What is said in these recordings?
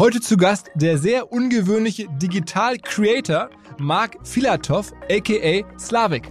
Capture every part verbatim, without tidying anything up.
Heute zu Gast der sehr ungewöhnliche Digital-Creator Mark Filatov, aka Slavik.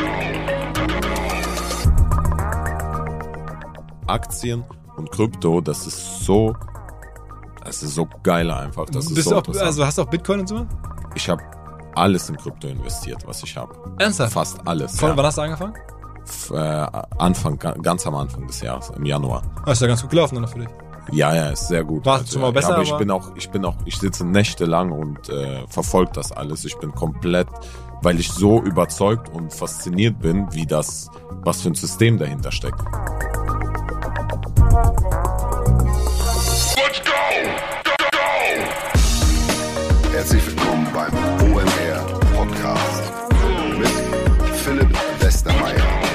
Aktien und Krypto, das ist so, das ist so geil einfach. Das ist Bist so du auch, also hast du auch Bitcoin und so? Ich habe alles in Krypto investiert, was ich habe. Ernsthaft? Fast alles. Von ja. wann hast du angefangen? F- äh, Anfang, ganz am Anfang des Jahres, im Januar. Ah, ist ja ganz gut gelaufen dann für dich. Ja, ja, ist sehr gut. War es schon mal besser, aber ich aber- bin auch, ich bin auch, ich sitze nächtelang und äh, verfolge das alles. Ich bin komplett, weil ich so überzeugt und fasziniert bin, wie das, was für ein System dahinter steckt. Let's go! Go, go! Herzlich willkommen beim O M R Podcast mit Philipp Westermeier.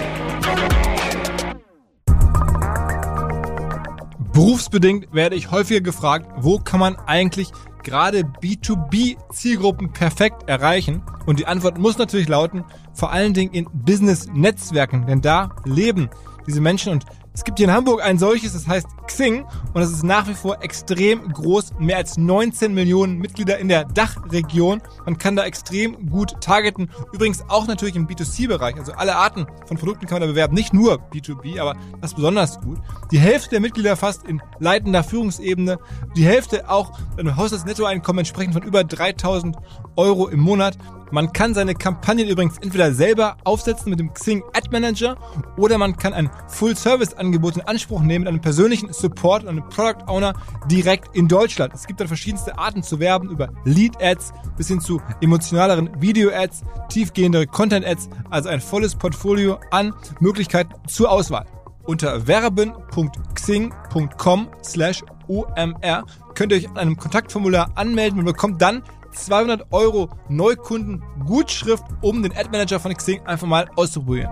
Berufsbedingt werde ich häufiger gefragt, wo kann man eigentlich gerade B zwei B Zielgruppen perfekt erreichen? Und die Antwort muss natürlich lauten, vor allen Dingen in Business-Netzwerken, denn da leben diese Menschen. Und es gibt hier in Hamburg ein solches, das heißt Xing, und das ist nach wie vor extrem groß, mehr als neunzehn Millionen Mitglieder in der Dachregion. Man kann da extrem gut targeten, übrigens auch natürlich im B zwei C Bereich, also alle Arten von Produkten kann man da bewerben, nicht nur B zwei B, aber das ist besonders gut. Die Hälfte der Mitglieder fast in leitender Führungsebene, die Hälfte auch mit einem Haushaltsnettoeinkommen entsprechend von über dreitausend Euro im Monat. Man kann seine Kampagnen übrigens entweder selber aufsetzen mit dem Xing Ad Manager oder man kann ein Full-Service-Angebot in Anspruch nehmen mit einem persönlichen Support und einem Product Owner direkt in Deutschland. Es gibt dann verschiedenste Arten zu werben, über Lead-Ads bis hin zu emotionaleren Video-Ads, tiefgehendere Content-Ads, also ein volles Portfolio an Möglichkeiten zur Auswahl. Unter werben.xing.com slash omr könnt ihr euch an einem Kontaktformular anmelden und bekommt dann zweihundert Euro Neukunden-Gutschrift, um den Ad-Manager von Xing einfach mal auszuprobieren.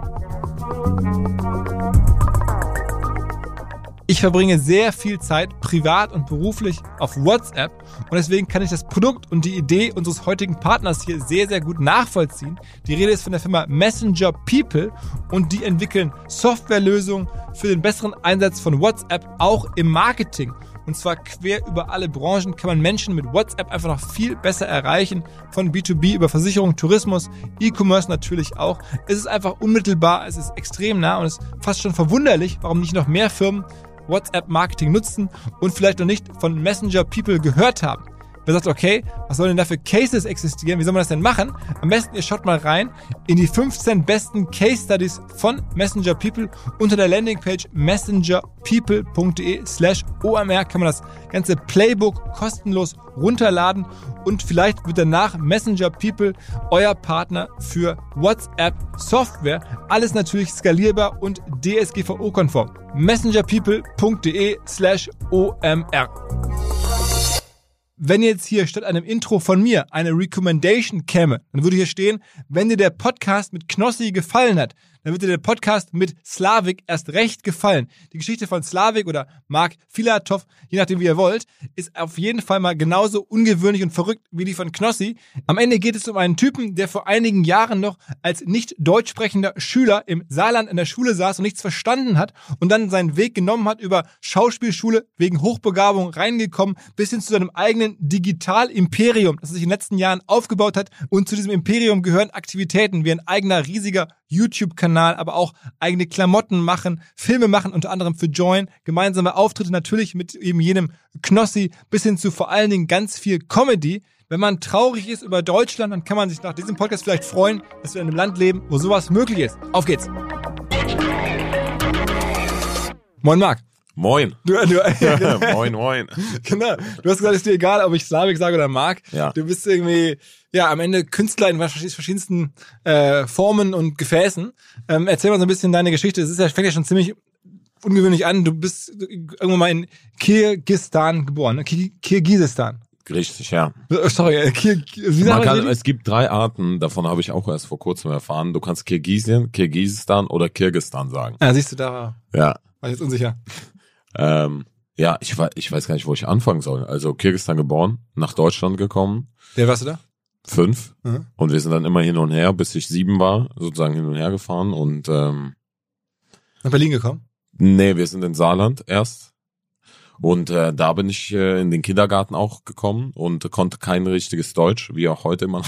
Ich verbringe sehr viel Zeit privat und beruflich auf WhatsApp und deswegen kann ich das Produkt und die Idee unseres heutigen Partners hier sehr, sehr gut nachvollziehen. Die Rede ist von der Firma Messenger People und die entwickeln Softwarelösungen für den besseren Einsatz von WhatsApp auch im Marketing. Und zwar quer über alle Branchen kann man Menschen mit WhatsApp einfach noch viel besser erreichen. Von B zwei B über Versicherung, Tourismus, E-Commerce natürlich auch. Es ist einfach unmittelbar, es ist extrem nah und es ist fast schon verwunderlich, warum nicht noch mehr Firmen WhatsApp-Marketing nutzen und vielleicht noch nicht von Messenger People gehört haben. Wer sagt, okay, was sollen denn da für Cases existieren? Wie soll man das denn machen? Am besten, ihr schaut mal rein in die fünfzehn besten Case Studies von Messenger People. Unter der Landingpage messengerpeople.de slash omr kann man das ganze Playbook kostenlos runterladen und vielleicht wird danach Messenger People euer Partner für WhatsApp Software. Alles natürlich skalierbar und D S G V O-konform. messengerpeople.de slash omr. Wenn jetzt hier statt einem Intro von mir eine Recommendation käme, dann würde hier stehen, wenn dir der Podcast mit Knossi gefallen hat, dann wird dir der Podcast mit Slavik erst recht gefallen. Die Geschichte von Slavik oder Mark Filatov, je nachdem wie ihr wollt, ist auf jeden Fall mal genauso ungewöhnlich und verrückt wie die von Knossi. Am Ende geht es um einen Typen, der vor einigen Jahren noch als nicht deutsch sprechender Schüler im Saarland in der Schule saß und nichts verstanden hat und dann seinen Weg genommen hat über Schauspielschule, wegen Hochbegabung reingekommen, bis hin zu seinem eigenen Digital-Imperium, das er sich in den letzten Jahren aufgebaut hat. Und zu diesem Imperium gehören Aktivitäten wie ein eigener riesiger YouTube-Kanal, aber auch eigene Klamotten machen, Filme machen, unter anderem für Join, gemeinsame Auftritte natürlich mit eben jenem Knossi, bis hin zu vor allen Dingen ganz viel Comedy. Wenn man traurig ist über Deutschland, dann kann man sich nach diesem Podcast vielleicht freuen, dass wir in einem Land leben, wo sowas möglich ist. Auf geht's! Moin Marc. Moin. Du, du, moin, moin. Genau. Du hast gesagt, es ist dir egal, ob ich Slavik sage oder Marc. Ja. Du bist irgendwie, ja, am Ende Künstler in verschiedensten äh, Formen und Gefäßen. Ähm, erzähl mal so ein bisschen deine Geschichte. Es ist ja, fängt ja schon ziemlich ungewöhnlich an. Du bist irgendwann mal in Kirgisistan geboren, ne? Kir- Kirgisistan. Richtig, ja. Sorry, äh, Kir- wie Man sagt kann, man es gibt drei Arten, davon habe ich auch erst vor kurzem erfahren. Du kannst Kirgisien, Kirgisistan oder Kirgistan sagen. Ah, siehst du, da Ja. war ich jetzt unsicher. Ähm, ja, ich, weiß, ich weiß gar nicht, wo ich anfangen soll. Also Kirgisistan geboren, nach Deutschland gekommen. Wer warst du da? Fünf. Mhm. Und wir sind dann immer hin und her, bis ich sieben war, sozusagen hin und her gefahren. Und ähm, Nach Berlin gekommen? nee, wir sind in Saarland erst. Und äh, da bin ich äh, in den Kindergarten auch gekommen und konnte kein richtiges Deutsch, wie auch heute immer.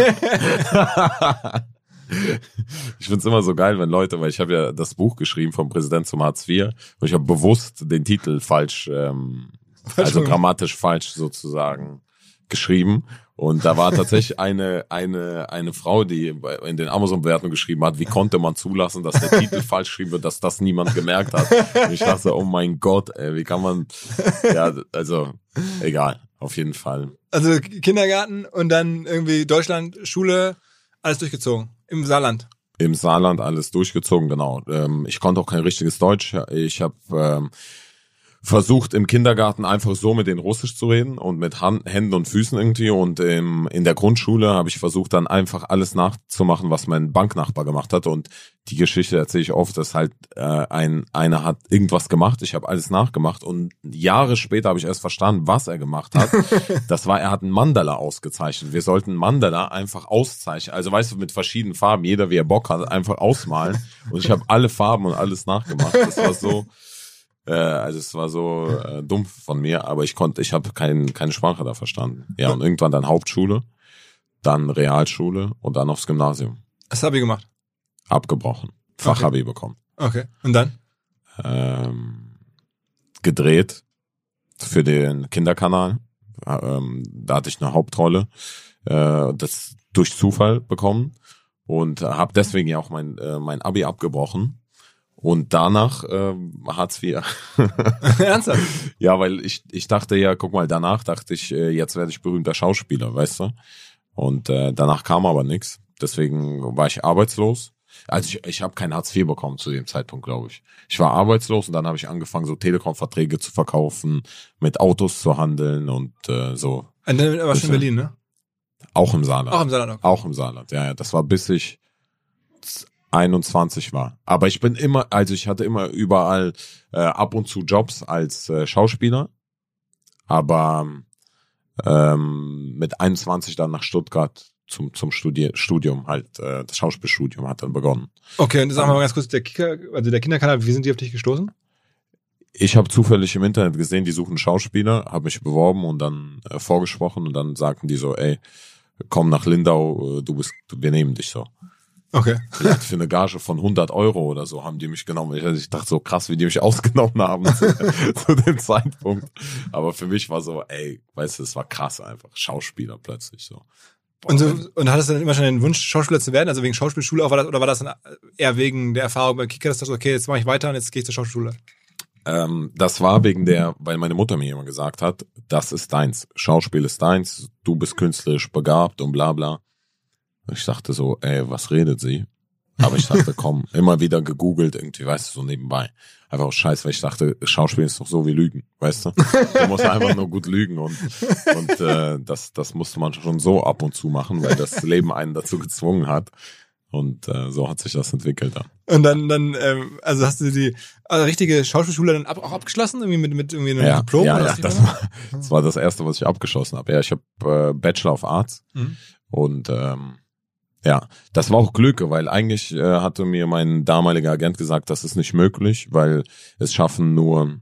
Ich find's immer so geil, wenn Leute, weil ich habe ja das Buch geschrieben vom Präsident zum Hartz vier und ich habe bewusst den Titel falsch, ähm, also grammatisch falsch sozusagen geschrieben. Und da war tatsächlich eine eine eine Frau, die in den Amazon-Bewertungen geschrieben hat, wie konnte man zulassen, dass der Titel falsch geschrieben wird, dass das niemand gemerkt hat. Und ich dachte, oh mein Gott, ey, wie kann man, ja, also egal, auf jeden Fall. Also Kindergarten und dann irgendwie Deutschland, Schule, alles durchgezogen. Im Saarland. Im Saarland alles durchgezogen, genau. Ähm, ich konnte auch kein richtiges Deutsch. Ich habe ähm, versucht im Kindergarten einfach so mit denen Russisch zu reden und mit Hand, Händen und Füßen irgendwie und im, in der Grundschule habe ich versucht dann einfach alles nachzumachen, was mein Banknachbar gemacht hat und die Geschichte erzähle ich oft, dass halt äh, ein einer hat irgendwas gemacht, ich habe alles nachgemacht und Jahre später habe ich erst verstanden, was er gemacht hat. Das war, er hat ein Mandala ausgezeichnet. Wir sollten Mandala einfach auszeichnen, also weißt du, mit verschiedenen Farben, jeder wie er Bock hat, einfach ausmalen und ich habe alle Farben und alles nachgemacht. Das war so Äh, also es war so äh, dumm von mir, aber ich konnte, ich habe kein, keine Sprache da verstanden. Ja, und irgendwann dann Hauptschule, dann Realschule und dann aufs Gymnasium. Was habe ich gemacht? Abgebrochen. Fachabi okay. bekommen. Okay. Und dann? Ähm, gedreht für den Kinderkanal. Ähm, da hatte ich eine Hauptrolle. Äh, das durch Zufall bekommen und habe deswegen ja auch mein, äh, mein Abi abgebrochen. Und danach ähm, Hartz vier. Ernsthaft? Ja, weil ich ich dachte ja, guck mal, danach dachte ich, äh, jetzt werde ich berühmter Schauspieler, weißt du? Und äh, danach kam aber nichts. Deswegen war ich arbeitslos. Also ich, ich habe kein Hartz vier bekommen zu dem Zeitpunkt, glaube ich. Ich war arbeitslos und dann habe ich angefangen, so Telekom-Verträge zu verkaufen, mit Autos zu handeln und äh, so. Und dann aber schon in Berlin, ne? Auch im Saarland. Auch im Saarland, okay. Auch im Saarland, ja, ja. Das war bis ich einundzwanzig war. Aber ich bin immer, also ich hatte immer überall äh, ab und zu Jobs als äh, Schauspieler, aber ähm, mit einundzwanzig dann nach Stuttgart zum zum Studier Studium halt, äh, das Schauspielstudium hat dann begonnen. Okay, und sagen wir mal ganz kurz, der Kicker, also der Kinderkanal, wie sind die auf dich gestoßen? Ich habe zufällig im Internet gesehen, die suchen Schauspieler, habe mich beworben und dann äh, vorgesprochen und dann sagten die so, ey, komm nach Lindau, äh, du bist, wir nehmen dich so. Okay. Vielleicht für eine Gage von hundert Euro oder so haben die mich genommen. Ich, ich dachte so krass, wie die mich ausgenommen haben zu, zu dem Zeitpunkt. Aber für mich war so, ey, weißt du, es war krass einfach. Schauspieler plötzlich so. Boah, und so, und hattest du dann immer schon den Wunsch, Schauspieler zu werden? Also wegen Schauspielschule auch, war das, oder war das dann eher wegen der Erfahrung bei Kicker, dass du sagst, okay, jetzt mache ich weiter und jetzt gehe ich zur Schauspielschule? Ähm, das war wegen der, weil meine Mutter mir immer gesagt hat, das ist deins. Schauspiel ist deins, du bist künstlerisch begabt und bla bla. Ich dachte so, ey, was redet sie? Aber ich dachte, komm, immer wieder gegoogelt, irgendwie, weißt du, so nebenbei. Einfach auch scheiße, weil ich dachte, Schauspiel ist doch so wie Lügen, weißt du? Du musst einfach nur gut lügen und und äh, das das musste man schon so ab und zu machen, weil das Leben einen dazu gezwungen hat. Und äh, so hat sich das entwickelt dann. Und dann, dann ähm, also hast du die also richtige Schauspielschule dann ab, auch abgeschlossen, irgendwie mit, mit irgendwie einem ja, Diplom? Ja, oder ja, das war, das war das Erste, was ich abgeschlossen habe. Ja, ich habe äh, Bachelor of Arts mhm. und ähm, ja, das war auch Glück, weil eigentlich äh, hatte mir mein damaliger Agent gesagt, das ist nicht möglich, weil es schaffen nur,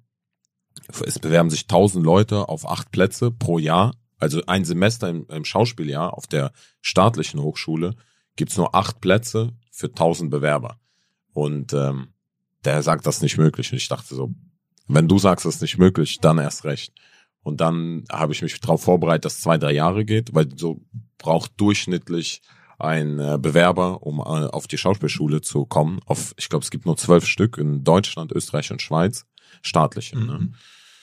es bewerben sich tausend Leute auf acht Plätze pro Jahr, also ein Semester im, im Schauspieljahr auf der staatlichen Hochschule gibt's nur acht Plätze für tausend Bewerber. Und ähm, der sagt, das ist nicht möglich. Und ich dachte so, wenn du sagst, das ist nicht möglich, dann erst recht. Und dann habe ich mich darauf vorbereitet, dass es zwei, drei Jahre geht, weil so braucht durchschnittlich ein äh, Bewerber, um äh, auf die Schauspielschule zu kommen. Auf, ich glaube, es gibt nur zwölf Stück in Deutschland, Österreich und Schweiz, staatliche. Mhm. Ne?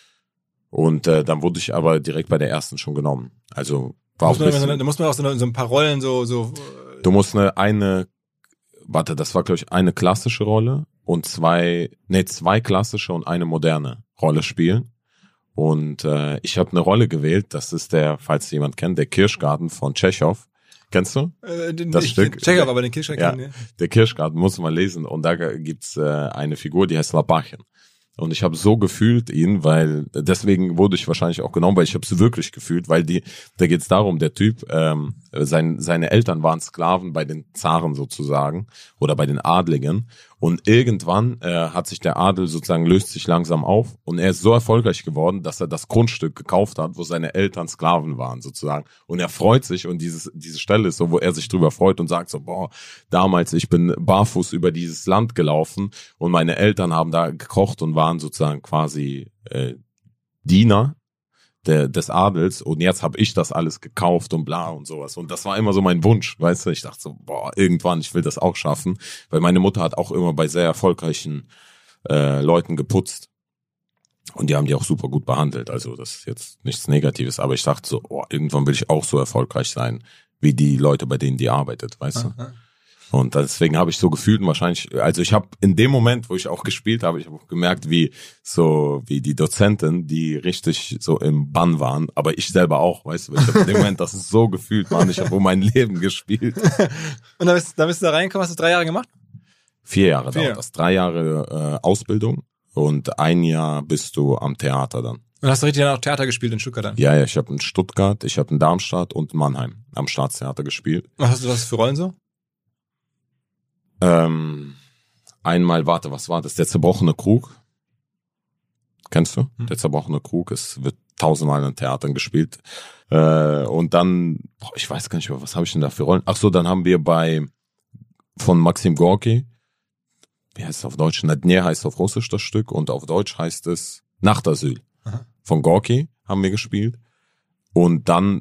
Und äh, dann wurde ich aber direkt bei der ersten schon genommen. Also war auch bisschen, da muss man auch so, eine, so ein paar Rollen so so. Du musst eine eine, warte, das war glaube ich eine klassische Rolle und zwei, nee zwei klassische und eine moderne Rolle spielen. Und äh, ich habe eine Rolle gewählt. Das ist der, falls jemand kennt, der Kirschgarten von Tschechow. Kennst du? Äh, den, das ich, Stück? Tschechow, aber den Kirschgarten. Ja, kennen, ja. Der Kirschgarten muss man lesen und da gibt's äh, eine Figur, die heißt Labachien. Und ich habe so gefühlt ihn, weil deswegen wurde ich wahrscheinlich auch genommen, weil ich habe es wirklich gefühlt, weil die, da geht's darum, der Typ, ähm, sein, seine Eltern waren Sklaven bei den Zaren sozusagen oder bei den Adligen Und irgendwann äh, hat sich der Adel sozusagen, löst sich langsam auf und er ist so erfolgreich geworden, dass er das Grundstück gekauft hat, wo seine Eltern Sklaven waren sozusagen. Und er freut sich und dieses diese Stelle ist so, wo er sich drüber freut und sagt so, boah, damals, ich bin barfuß über dieses Land gelaufen und meine Eltern haben da gekocht und waren sozusagen quasi äh, Diener Der, des Adels und jetzt habe ich das alles gekauft und bla und sowas und das war immer so mein Wunsch, weißt du, ich dachte so, boah, irgendwann, ich will das auch schaffen, weil meine Mutter hat auch immer bei sehr erfolgreichen äh, Leuten geputzt und die haben die auch super gut behandelt, also das ist jetzt nichts Negatives, aber ich dachte so, boah, irgendwann will ich auch so erfolgreich sein, wie die Leute, bei denen die arbeitet, weißt du. Aha. Und deswegen habe ich so gefühlt und wahrscheinlich, also ich habe in dem Moment, wo ich auch gespielt habe, ich habe auch gemerkt, wie so wie die Dozenten, die richtig so im Bann waren, aber ich selber auch, weißt du, ich habe in dem Moment das ist so gefühlt, Mann, ich habe um mein Leben gespielt. Und da bist, da bist du da reingekommen, hast du drei Jahre gemacht? Vier Jahre Vier. dauert das, drei Jahre äh, Ausbildung und ein Jahr bist du am Theater dann. Und hast du richtig dann auch Theater gespielt in Stuttgart dann? Ja, ja, ich habe in Stuttgart, ich habe in Darmstadt und Mannheim am Staatstheater gespielt. Was hast du das für Rollen so? Ähm, einmal, warte, was war das? Der zerbrochene Krug. Kennst du? Hm. Der zerbrochene Krug. Es wird tausendmal in Theatern gespielt. Äh, und dann, boah, ich weiß gar nicht mehr, was habe ich denn da für Rollen? Ach so, dann haben wir bei, von Maxim Gorki, wie heißt es auf Deutsch? Na Dnie heißt auf Russisch das Stück und auf Deutsch heißt es Nachtasyl. Aha. Von Gorki haben wir gespielt. Und dann,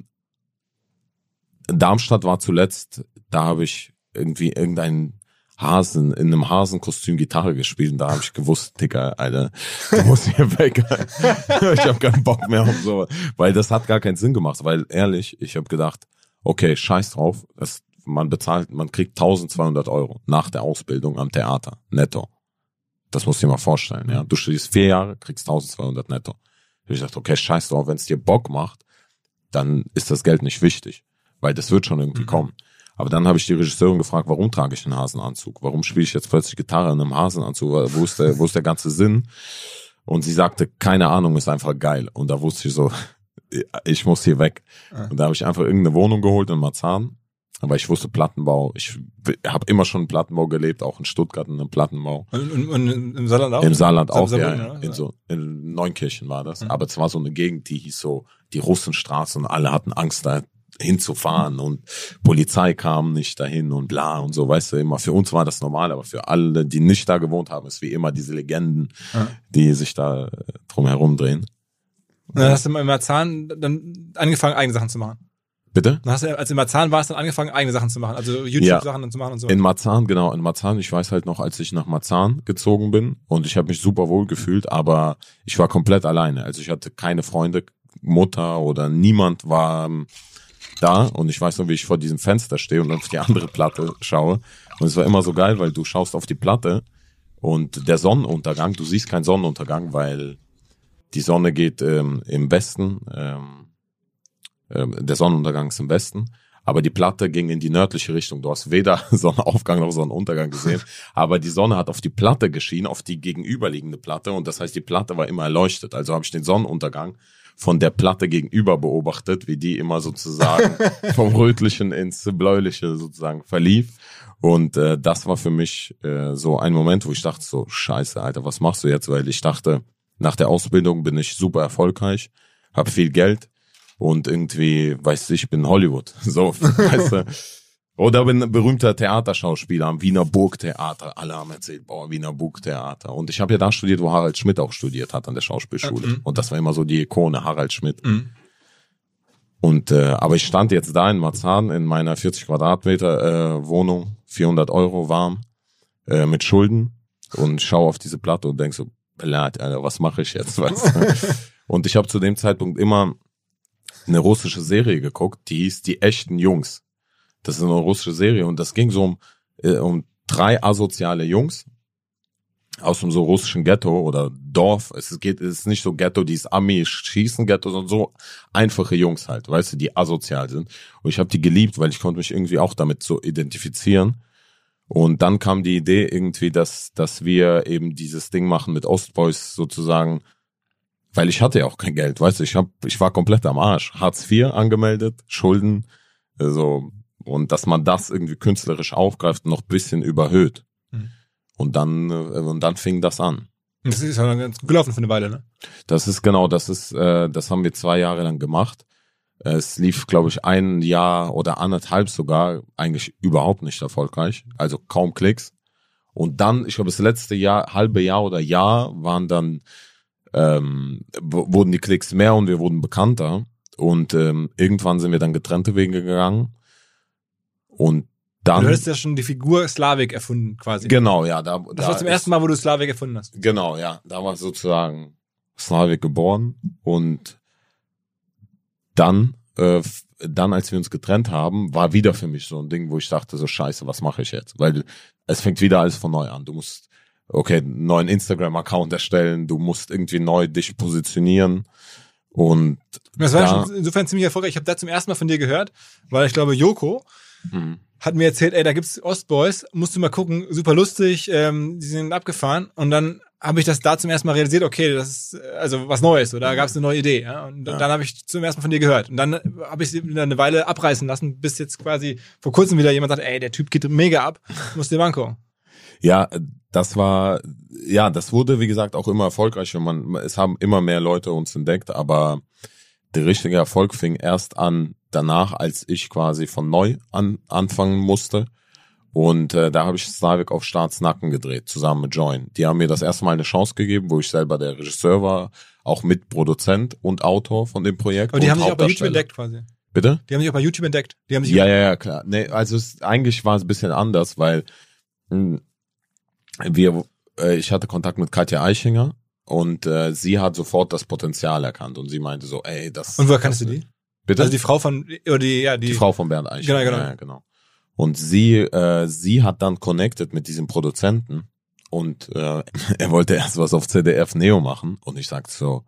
Darmstadt war zuletzt, da habe ich irgendwie irgendeinen Hasen, in einem Hasenkostüm Gitarre gespielt und da habe ich gewusst, Digga, Alter, du musst hier weg. Ich habe keinen Bock mehr auf sowas, weil das hat gar keinen Sinn gemacht, weil ehrlich, ich habe gedacht, okay, scheiß drauf, das, man bezahlt, man kriegt eintausendzweihundert Euro nach der Ausbildung am Theater, netto. Das musst du dir mal vorstellen, ja. Du studierst vier Jahre, kriegst eintausendzweihundert netto. Ich dachte, okay, scheiß drauf, wenn es dir Bock macht, dann ist das Geld nicht wichtig, weil das wird schon irgendwie mhm. kommen. Aber dann habe ich die Regisseurin gefragt, warum trage ich einen Hasenanzug? Warum spiele ich jetzt plötzlich Gitarre in einem Hasenanzug? Wo ist der, wo ist der ganze Sinn? Und sie sagte, keine Ahnung, ist einfach geil. Und da wusste ich so, ich muss hier weg. Und da habe ich einfach irgendeine Wohnung geholt in Marzahn. Aber ich wusste Plattenbau. Ich habe immer schon im Plattenbau gelebt, auch in Stuttgart in einem Plattenbau. Und, und, und im Saarland auch? Im Saarland auch, ja. ja. In, so, in Neunkirchen war das. Mhm. Aber es war so eine Gegend, die hieß so die Russenstraße und alle hatten Angst, da hinzufahren und Polizei kam nicht dahin und bla und so, weißt du, immer für uns war das normal, aber für alle, die nicht da gewohnt haben, ist wie immer diese Legenden, ja. die sich da drum herum drehen. Und dann hast du in Marzahn dann angefangen, eigene Sachen zu machen. Bitte? Dann hast du, als du in Marzahn warst, dann angefangen, eigene Sachen zu machen, also YouTube-Sachen ja. zu machen und so. In Marzahn, genau, in Marzahn, ich weiß halt noch, als ich nach Marzahn gezogen bin und ich habe mich super wohl gefühlt, aber ich war komplett alleine, also ich hatte keine Freunde, Mutter oder niemand war da und ich weiß nur, wie ich vor diesem Fenster stehe und auf die andere Platte schaue und es war immer so geil, weil du schaust auf die Platte und der Sonnenuntergang, du siehst keinen Sonnenuntergang, weil die Sonne geht ähm, im Westen, ähm, ähm, der Sonnenuntergang ist im Westen, aber die Platte ging in die nördliche Richtung, du hast weder Sonnenaufgang noch Sonnenuntergang gesehen, aber die Sonne hat auf die Platte geschienen, auf die gegenüberliegende Platte und das heißt, die Platte war immer erleuchtet, also habe ich den Sonnenuntergang von der Platte gegenüber beobachtet, wie die immer sozusagen vom Rötlichen ins Bläuliche sozusagen verlief. Und äh, das war für mich äh, so ein Moment, wo ich dachte so, scheiße, Alter, was machst du jetzt? Weil ich dachte, nach der Ausbildung bin ich super erfolgreich, habe viel Geld und irgendwie, weißt du, ich bin Hollywood. So, weißt du. Oder bin ein berühmter Theaterschauspieler am Wiener Burgtheater. Alle haben erzählt, boah, Wiener Burgtheater. Und ich habe ja da studiert, wo Harald Schmidt auch studiert hat, an der Schauspielschule. Mhm. Und das war immer so die Ikone, Harald Schmidt. Mhm. Und äh, aber ich stand jetzt da in Marzahn in meiner vierzig Quadratmeter äh, Wohnung, vierhundert Euro warm, äh, mit Schulden und schaue auf diese Platte und denk so, Alter, was mache ich jetzt? Weißt du? Und ich habe zu dem Zeitpunkt immer eine russische Serie geguckt, die hieß Die echten Jungs. Das ist eine russische Serie und das ging so um, äh, um drei asoziale Jungs aus einem so russischen Ghetto oder Dorf. Es geht, es ist nicht so Ghetto, dieses Ami-Schießen-Ghetto, sondern so einfache Jungs halt, weißt du, die asozial sind. Und ich habe die geliebt, weil ich konnte mich irgendwie auch damit so identifizieren. Und dann kam die Idee irgendwie, dass dass wir eben dieses Ding machen mit Ostboys sozusagen, weil ich hatte ja auch kein Geld, weißt du, ich hab, ich war komplett am Arsch. Hartz vier angemeldet, Schulden, so. Und dass man das irgendwie künstlerisch aufgreift und noch ein bisschen überhöht. Mhm. Und dann, äh, und dann fing das an. Das ist ja ganz gut gelaufen für eine Weile, ne? Das ist genau, das ist, äh, das haben wir zwei Jahre lang gemacht. Es lief, glaube ich, ein Jahr oder anderthalb sogar eigentlich überhaupt nicht erfolgreich. Also kaum Klicks. Und dann, ich glaube, das letzte Jahr, halbe Jahr oder Jahr waren dann, ähm, w- wurden die Klicks mehr und wir wurden bekannter. Und ähm, irgendwann sind wir dann getrennte Wege gegangen. Und dann... Du hattest ja schon die Figur Slavik erfunden, quasi. Genau, ja. Da, Das da war zum ist- ersten Mal, wo du Slavik erfunden hast. Genau, ja. Da war sozusagen Slavik geboren. Und dann, äh, f- dann, als wir uns getrennt haben, war wieder für mich so ein Ding, wo ich dachte, so scheiße, was mache ich jetzt? Weil es fängt wieder alles von neu an. Du musst, okay, einen neuen Instagram-Account erstellen, du musst irgendwie neu dich positionieren. Und Das war da, schon insofern ziemlich erfolgreich. Ich habe da zum ersten Mal von dir gehört, weil ich glaube, Joko Mhm. hat mir erzählt, ey, da gibt's Ostboys, musst du mal gucken, super lustig, ähm, die sind abgefahren. Und dann habe ich das da zum ersten Mal realisiert, okay, das ist äh, also was Neues, oder da gab's eine neue Idee. Ja? Und Ja. dann habe ich zum ersten Mal von dir gehört. Und dann habe ich sie wieder eine Weile abreißen lassen, bis jetzt quasi vor kurzem wieder jemand sagt, ey, der Typ geht mega ab, musst dir mal angucken. Ja, das war, ja, das wurde, wie gesagt, auch immer erfolgreicher. Man, es haben immer mehr Leute uns entdeckt, aber der richtige Erfolg fing erst an danach, als ich quasi von neu an anfangen musste. Und äh, da habe ich Slavik auf Staatsnacken gedreht, zusammen mit Join. Die haben mir das erste Mal eine Chance gegeben, wo ich selber der Regisseur war, auch Mitproduzent und Autor von dem Projekt. Aber die und haben sich auch bei YouTube Hauptdarsteller. entdeckt quasi. Bitte? Die haben sich auch bei YouTube entdeckt. Die haben sich Ja, ja, ja, klar. Nee, also es, eigentlich war es ein bisschen anders, weil mh, wir, äh, ich hatte Kontakt mit Katja Eichinger und äh, sie hat sofort das Potenzial erkannt und sie meinte so, ey, das... Und woher kannst das, du die? Bitte? Also die Frau von, oder die, ja, die, Die Frau von Bernd Eichinger. Genau, genau. Ja, ja, genau. Und sie, äh, sie hat dann connected mit diesem Produzenten und äh, er wollte erst was auf C D F Neo machen und ich sagte so,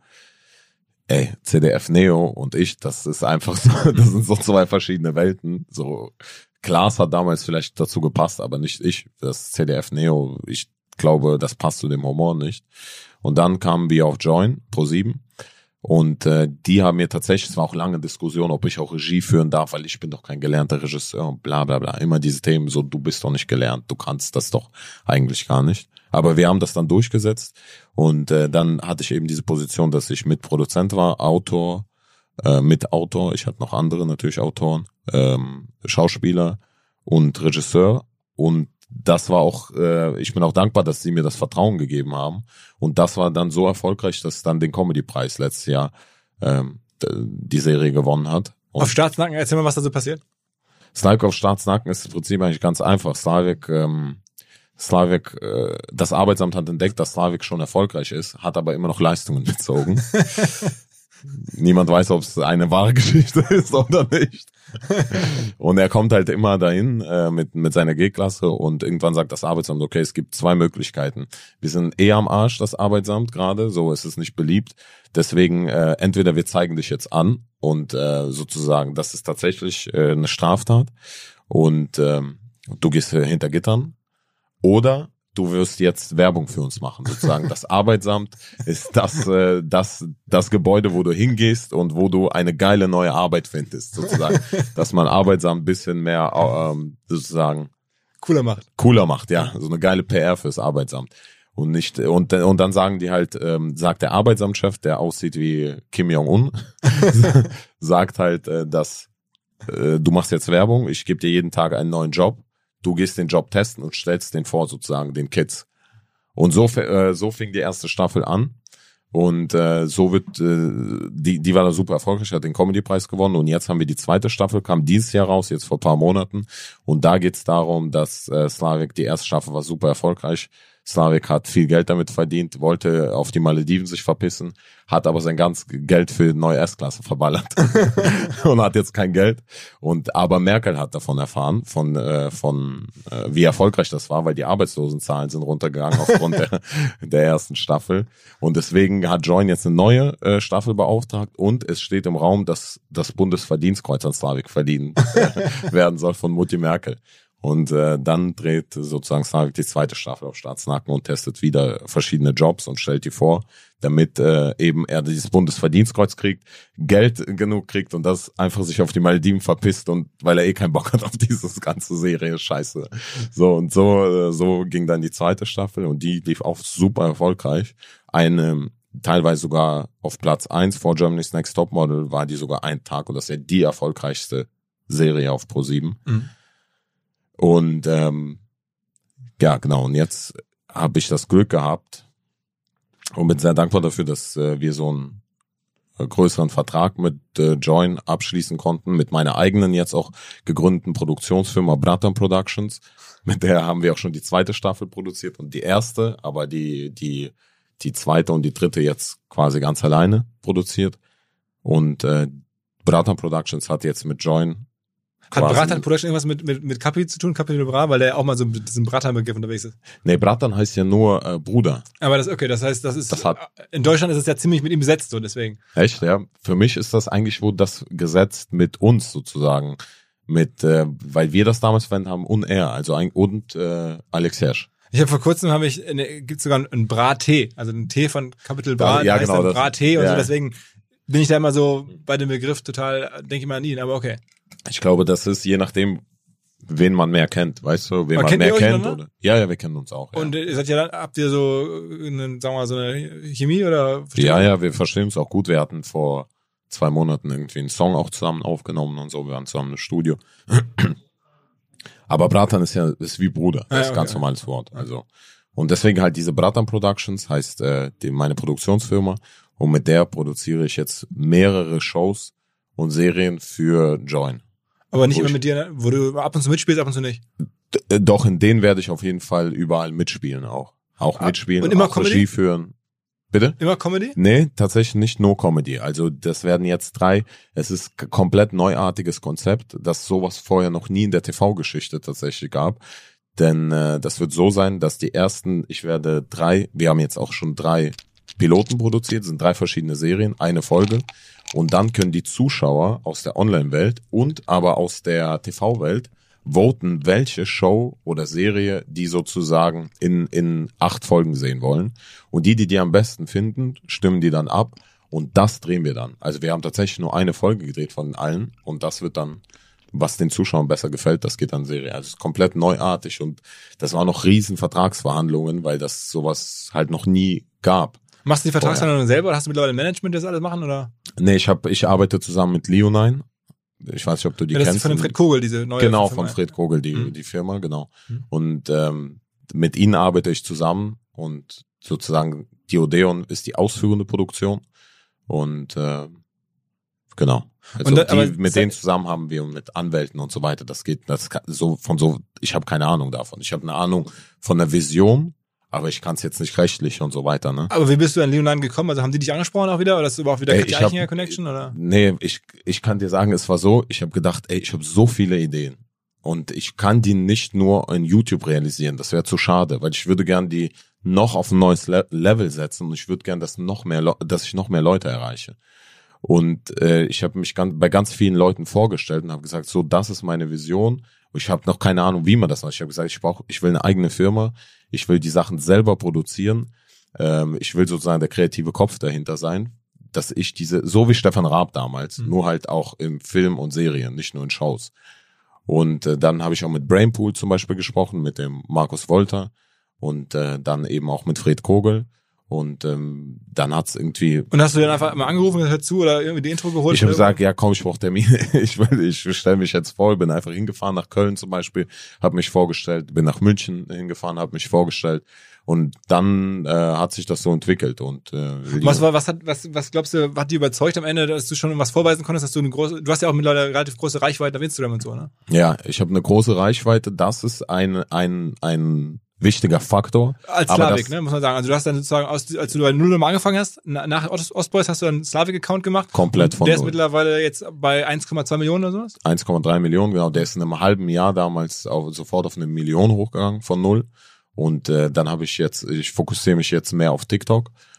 ey, C D F Neo und ich, das ist einfach so, das sind so zwei verschiedene Welten. So, Klaas hat damals vielleicht dazu gepasst, aber nicht ich. Das C D F Neo, ich glaube, das passt zu dem Humor nicht. Und dann kamen wir auf Join, Pro sieben. Und äh, die haben mir tatsächlich, es war auch lange Diskussion, ob ich auch Regie führen darf, weil ich bin doch kein gelernter Regisseur und bla bla bla. Immer diese Themen, so du bist doch nicht gelernt, du kannst das doch eigentlich gar nicht. Aber wir haben das dann durchgesetzt und äh, dann hatte ich eben diese Position, dass ich Mitproduzent war, Autor, äh, Mitautor, ich hatte noch andere natürlich Autoren, ähm, Schauspieler und Regisseur und das war auch, äh, ich bin auch dankbar, dass sie mir das Vertrauen gegeben haben. Und das war dann so erfolgreich, dass dann den Comedy-Preis letztes Jahr ähm, die Serie gewonnen hat. Und auf Staatsnacken, erzähl mal, was da so passiert. Slavik auf Staatsnacken ist im Prinzip eigentlich ganz einfach. Slavik, ähm, Slavik, äh, das Arbeitsamt hat entdeckt, dass Slavik schon erfolgreich ist, hat aber immer noch Leistungen bezogen. Niemand weiß, ob es eine wahre Geschichte ist oder nicht. Und er kommt halt immer dahin äh, mit mit seiner G-Klasse und irgendwann sagt das Arbeitsamt, okay, es gibt zwei Möglichkeiten. Wir sind eh am Arsch, das Arbeitsamt gerade, so ist es nicht beliebt. Deswegen äh, entweder wir zeigen dich jetzt an und äh, sozusagen, das ist tatsächlich äh, eine Straftat und ähm, du gehst äh, hinter Gittern oder du wirst jetzt Werbung für uns machen, sozusagen. Das Arbeitsamt ist das, äh, das, das Gebäude, wo du hingehst und wo du eine geile neue Arbeit findest, sozusagen. Dass man Arbeitsamt ein bisschen mehr, ähm, sozusagen, Cooler macht. cooler macht, ja. So eine geile P R fürs Arbeitsamt. Und nicht, und, und dann sagen die halt, ähm, sagt der Arbeitsamtschef, der aussieht wie Kim Jong-un, sagt halt, äh, dass äh, du machst jetzt Werbung, ich gebe dir jeden Tag einen neuen Job. Du gehst den Job testen und stellst den vor, sozusagen, den Kids. Und so, äh, so fing die erste Staffel an. Und äh, so wird, äh, die, die war da super erfolgreich, hat den Comedy-Preis gewonnen. Und jetzt haben wir die zweite Staffel, kam dieses Jahr raus, jetzt vor ein paar Monaten. Und da geht's darum, dass äh, Slavik, die erste Staffel war super erfolgreich. Slavik hat viel Geld damit verdient, wollte auf die Malediven sich verpissen, hat aber sein ganzes Geld für neue S-Klasse verballert und hat jetzt kein Geld. Und aber Merkel hat davon erfahren, von äh, von äh, wie erfolgreich das war, weil die Arbeitslosenzahlen sind runtergegangen aufgrund der, der ersten Staffel. Und deswegen hat Join jetzt eine neue äh, Staffel beauftragt und es steht im Raum, dass das Bundesverdienstkreuz an Slavik verdienen werden soll von Mutti Merkel. Und äh, dann dreht sozusagen Slavik die zweite Staffel auf Staatsnacken und testet wieder verschiedene Jobs und stellt die vor, damit äh, eben er dieses Bundesverdienstkreuz kriegt, Geld genug kriegt und das einfach sich auf die Malediven verpisst und weil er eh keinen Bock hat auf dieses ganze Serie Scheiße. So und so äh, so ging dann die zweite Staffel und die lief auch super erfolgreich. Eine teilweise sogar auf Platz eins vor Germany's Next Topmodel war die sogar ein Tag und das ist ja die erfolgreichste Serie auf ProSieben. Mhm. Und ähm, ja, genau. Und jetzt habe ich das Glück gehabt und bin sehr dankbar dafür, dass äh, wir so einen äh, größeren Vertrag mit äh, Join abschließen konnten, mit meiner eigenen jetzt auch gegründeten Produktionsfirma Bratan Productions. Mit der haben wir auch schon die zweite Staffel produziert und die erste, aber die die die zweite und die dritte jetzt quasi ganz alleine produziert. Und äh, Bratan Productions hat jetzt mit Join Hat Bratan Production irgendwas mit, mit, mit Kapi zu tun, Kapi Bra, weil der auch mal so mit diesem Bratan-Begriff unterwegs ist? Nee, Bratan heißt ja nur äh, Bruder. Aber das, okay, das heißt, das ist, das hat, in Deutschland ist es ja ziemlich mit ihm besetzt, so deswegen. Echt, ja. Für mich ist das eigentlich wohl das gesetzt mit uns sozusagen, mit, äh, weil wir das damals verwendet haben und er, also ein, und äh, Alex Hersch. Ich habe vor kurzem, habe ich, eine, gibt's sogar einen Bra-Tee, also einen Tee von Capital Bra, ja, heißt genau, dann Bra-Tee und ja. so, deswegen bin ich da immer so bei dem Begriff total, denke ich mal an ihn, aber okay. Ich glaube, das ist je nachdem, wen man mehr kennt, weißt du, wen aber man kennt mehr ihr euch kennt. noch? Oder? Ja, ja, wir kennen uns auch. Ja. Und ihr seid ja dann, habt ihr so, eine, sagen wir mal, so eine Chemie oder? Ja, ja, wir verstehen uns auch gut. Wir hatten vor zwei Monaten irgendwie einen Song auch zusammen aufgenommen und so. Wir waren zusammen im Studio. Aber Bratan ist ja, ist wie Bruder. Das ah, ja, ist ein okay. ganz normales Wort. Also. Und deswegen halt diese Bratan Productions heißt äh, die, meine Produktionsfirma. Und mit der produziere ich jetzt mehrere Shows und Serien für Join. Aber nicht immer mit dir, wo du ab und zu mitspielst, ab und zu nicht? D- doch, in denen werde ich auf jeden Fall überall mitspielen auch. Auch ah, mitspielen, und immer auch Regie führen. Bitte? Immer Comedy? Nee, tatsächlich nicht nur Comedy. Also das werden jetzt drei, es ist k- komplett neuartiges Konzept, das sowas vorher noch nie in der T V-Geschichte tatsächlich gab. Denn äh, das wird so sein, dass die ersten, ich werde drei, wir haben jetzt auch schon drei Piloten produziert, sind drei verschiedene Serien, eine Folge. Und dann können die Zuschauer aus der Online-Welt und aber aus der T V-Welt voten, welche Show oder Serie die sozusagen in in acht Folgen sehen wollen. Und die, die die am besten finden, stimmen die dann ab. Und das drehen wir dann. Also wir haben tatsächlich nur eine Folge gedreht von allen. Und das wird dann, was den Zuschauern besser gefällt, das geht dann Serie. Also es ist komplett neuartig. Und das waren noch riesen Vertragsverhandlungen, weil das sowas halt noch nie gab. Machst du die Vertragsverhandlungen selber oder hast du mittlerweile ein Management, das alles machen, oder? Nee, ich habe, ich arbeite zusammen mit Leonine. Ich weiß nicht, ob du die ja, das kennst. Ist von dem Fred Kogel, diese neue Genau, Firma. von Fred Kogel, die, mhm. die Firma, genau. Mhm. Und ähm, mit ihnen arbeite ich zusammen und sozusagen die Odeon ist die ausführende Produktion und äh, genau. Also und da, die, mit denen zusammen haben wir mit Anwälten und so weiter. Das geht, das kann, so von so. Ich habe keine Ahnung davon. Ich habe eine Ahnung von der Vision. Aber ich kann es jetzt nicht rechtlich und so weiter, ne? Aber wie bist du an Leonine gekommen? Also haben die dich angesprochen auch wieder? Oder ist das überhaupt wieder ey, die ich hab, Eichinger-Connection? Oder? Nee, ich, ich kann dir sagen, es war so, ich habe gedacht, ey, ich habe so viele Ideen. Und ich kann die nicht nur in YouTube realisieren. Das wäre zu schade, weil ich würde gern die noch auf ein neues Le- Level setzen und ich würde gern, dass noch mehr, Le- dass ich noch mehr Leute erreiche. Und äh, ich habe mich ganz, bei ganz vielen Leuten vorgestellt und habe gesagt, so, das ist meine Vision. Ich habe noch keine Ahnung, wie man das macht. Ich habe gesagt, ich brauche, ich will eine eigene Firma. Ich will die Sachen selber produzieren. Ähm, ich will sozusagen der kreative Kopf dahinter sein, dass ich diese, so wie Stefan Raab damals, mhm. nur halt auch im Film und Serien, nicht nur in Shows. Und äh, dann habe ich auch mit Brainpool zum Beispiel gesprochen, mit dem Markus Wolter und äh, dann eben auch mit Fred Kogel. Und ähm, dann hat's irgendwie. Und hast du dann einfach mal angerufen, hör zu oder irgendwie die Intro geholt? Ich habe gesagt, ja komm, ich brauche Termine. Ich will, ich stelle mich jetzt vor, bin einfach hingefahren nach Köln zum Beispiel, habe mich vorgestellt, bin nach München hingefahren, habe mich vorgestellt und dann äh, hat sich das so entwickelt. Und äh, was war, was hat, was, was glaubst du, hat die überzeugt am Ende, dass du schon was vorweisen konntest, dass du eine große, du hast ja auch mittlerweile eine relativ große Reichweite auf Instagram und so, ne? Ja, ich habe eine große Reichweite. Das ist ein ein ein wichtiger Faktor. Als Slavik, ne, muss man sagen. Also du hast dann sozusagen, aus, als du bei Null mal angefangen hast, nach Ostboys hast du dann einen Slavik-Account gemacht. Komplett von Der ist Null. mittlerweile jetzt bei eins Komma zwei Millionen oder sowas? eins Komma drei Millionen, genau. Der ist in einem halben Jahr damals auf, sofort auf eine Million hochgegangen von Null. Und äh, dann habe ich jetzt, ich fokussiere mich jetzt mehr auf TikTok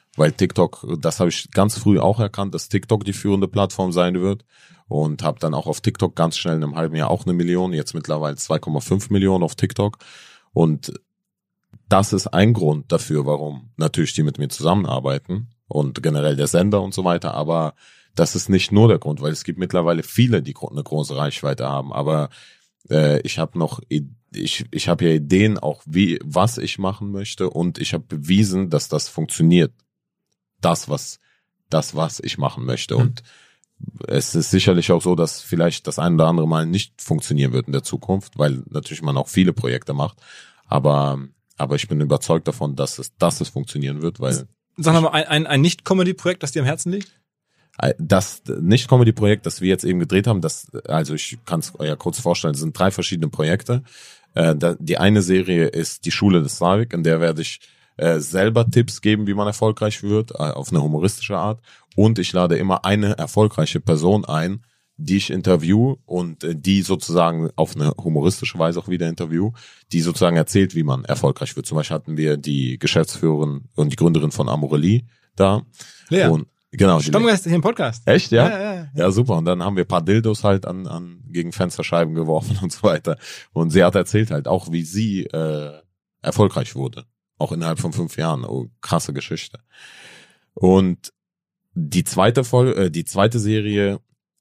weil TikTok, das habe ich ganz früh auch erkannt, dass TikTok die führende Plattform sein wird und habe dann auch auf TikTok ganz schnell in einem halben Jahr auch eine Million, jetzt mittlerweile zwei Komma fünf Millionen auf TikTok und das ist ein Grund dafür, warum natürlich die mit mir zusammenarbeiten und generell der Sender und so weiter, aber das ist nicht nur der Grund, weil es gibt mittlerweile viele, die eine große Reichweite haben, aber äh, ich habe noch, ich ich habe ja Ideen auch, wie was ich machen möchte und ich habe bewiesen, dass das funktioniert, das was das was ich machen möchte mhm. und es ist sicherlich auch so, dass vielleicht das ein oder andere Mal nicht funktionieren wird in der Zukunft, weil natürlich man auch viele Projekte macht, aber aber ich bin überzeugt davon, dass es dass es funktionieren wird, weil sag mal ein ein, ein Nicht-Comedy-Projekt, das dir am Herzen liegt? Das Nicht-Comedy-Projekt, das wir jetzt eben gedreht haben, das, also ich kann es ja kurz vorstellen, es sind drei verschiedene Projekte. Äh, da, die eine Serie ist die Schule des Slavik, in der werde ich äh, selber Tipps geben, wie man erfolgreich wird, äh, auf eine humoristische Art. Und ich lade immer eine erfolgreiche Person ein, die ich interview und äh, die sozusagen auf eine humoristische Weise auch wieder interview, die sozusagen erzählt, wie man erfolgreich wird. Zum Beispiel hatten wir die Geschäftsführerin und die Gründerin von Amorelie da. Lea. Und genau. Stammgast hier im Podcast. Echt, ja? Ja, ja, ja? Ja, super. Und dann haben wir ein paar Dildos halt an, an gegen Fensterscheiben geworfen und so weiter. Und sie hat erzählt halt auch, wie sie äh, erfolgreich wurde. Auch innerhalb von fünf Jahren. Oh, krasse Geschichte. Und die zweite Folge, äh, die zweite Serie,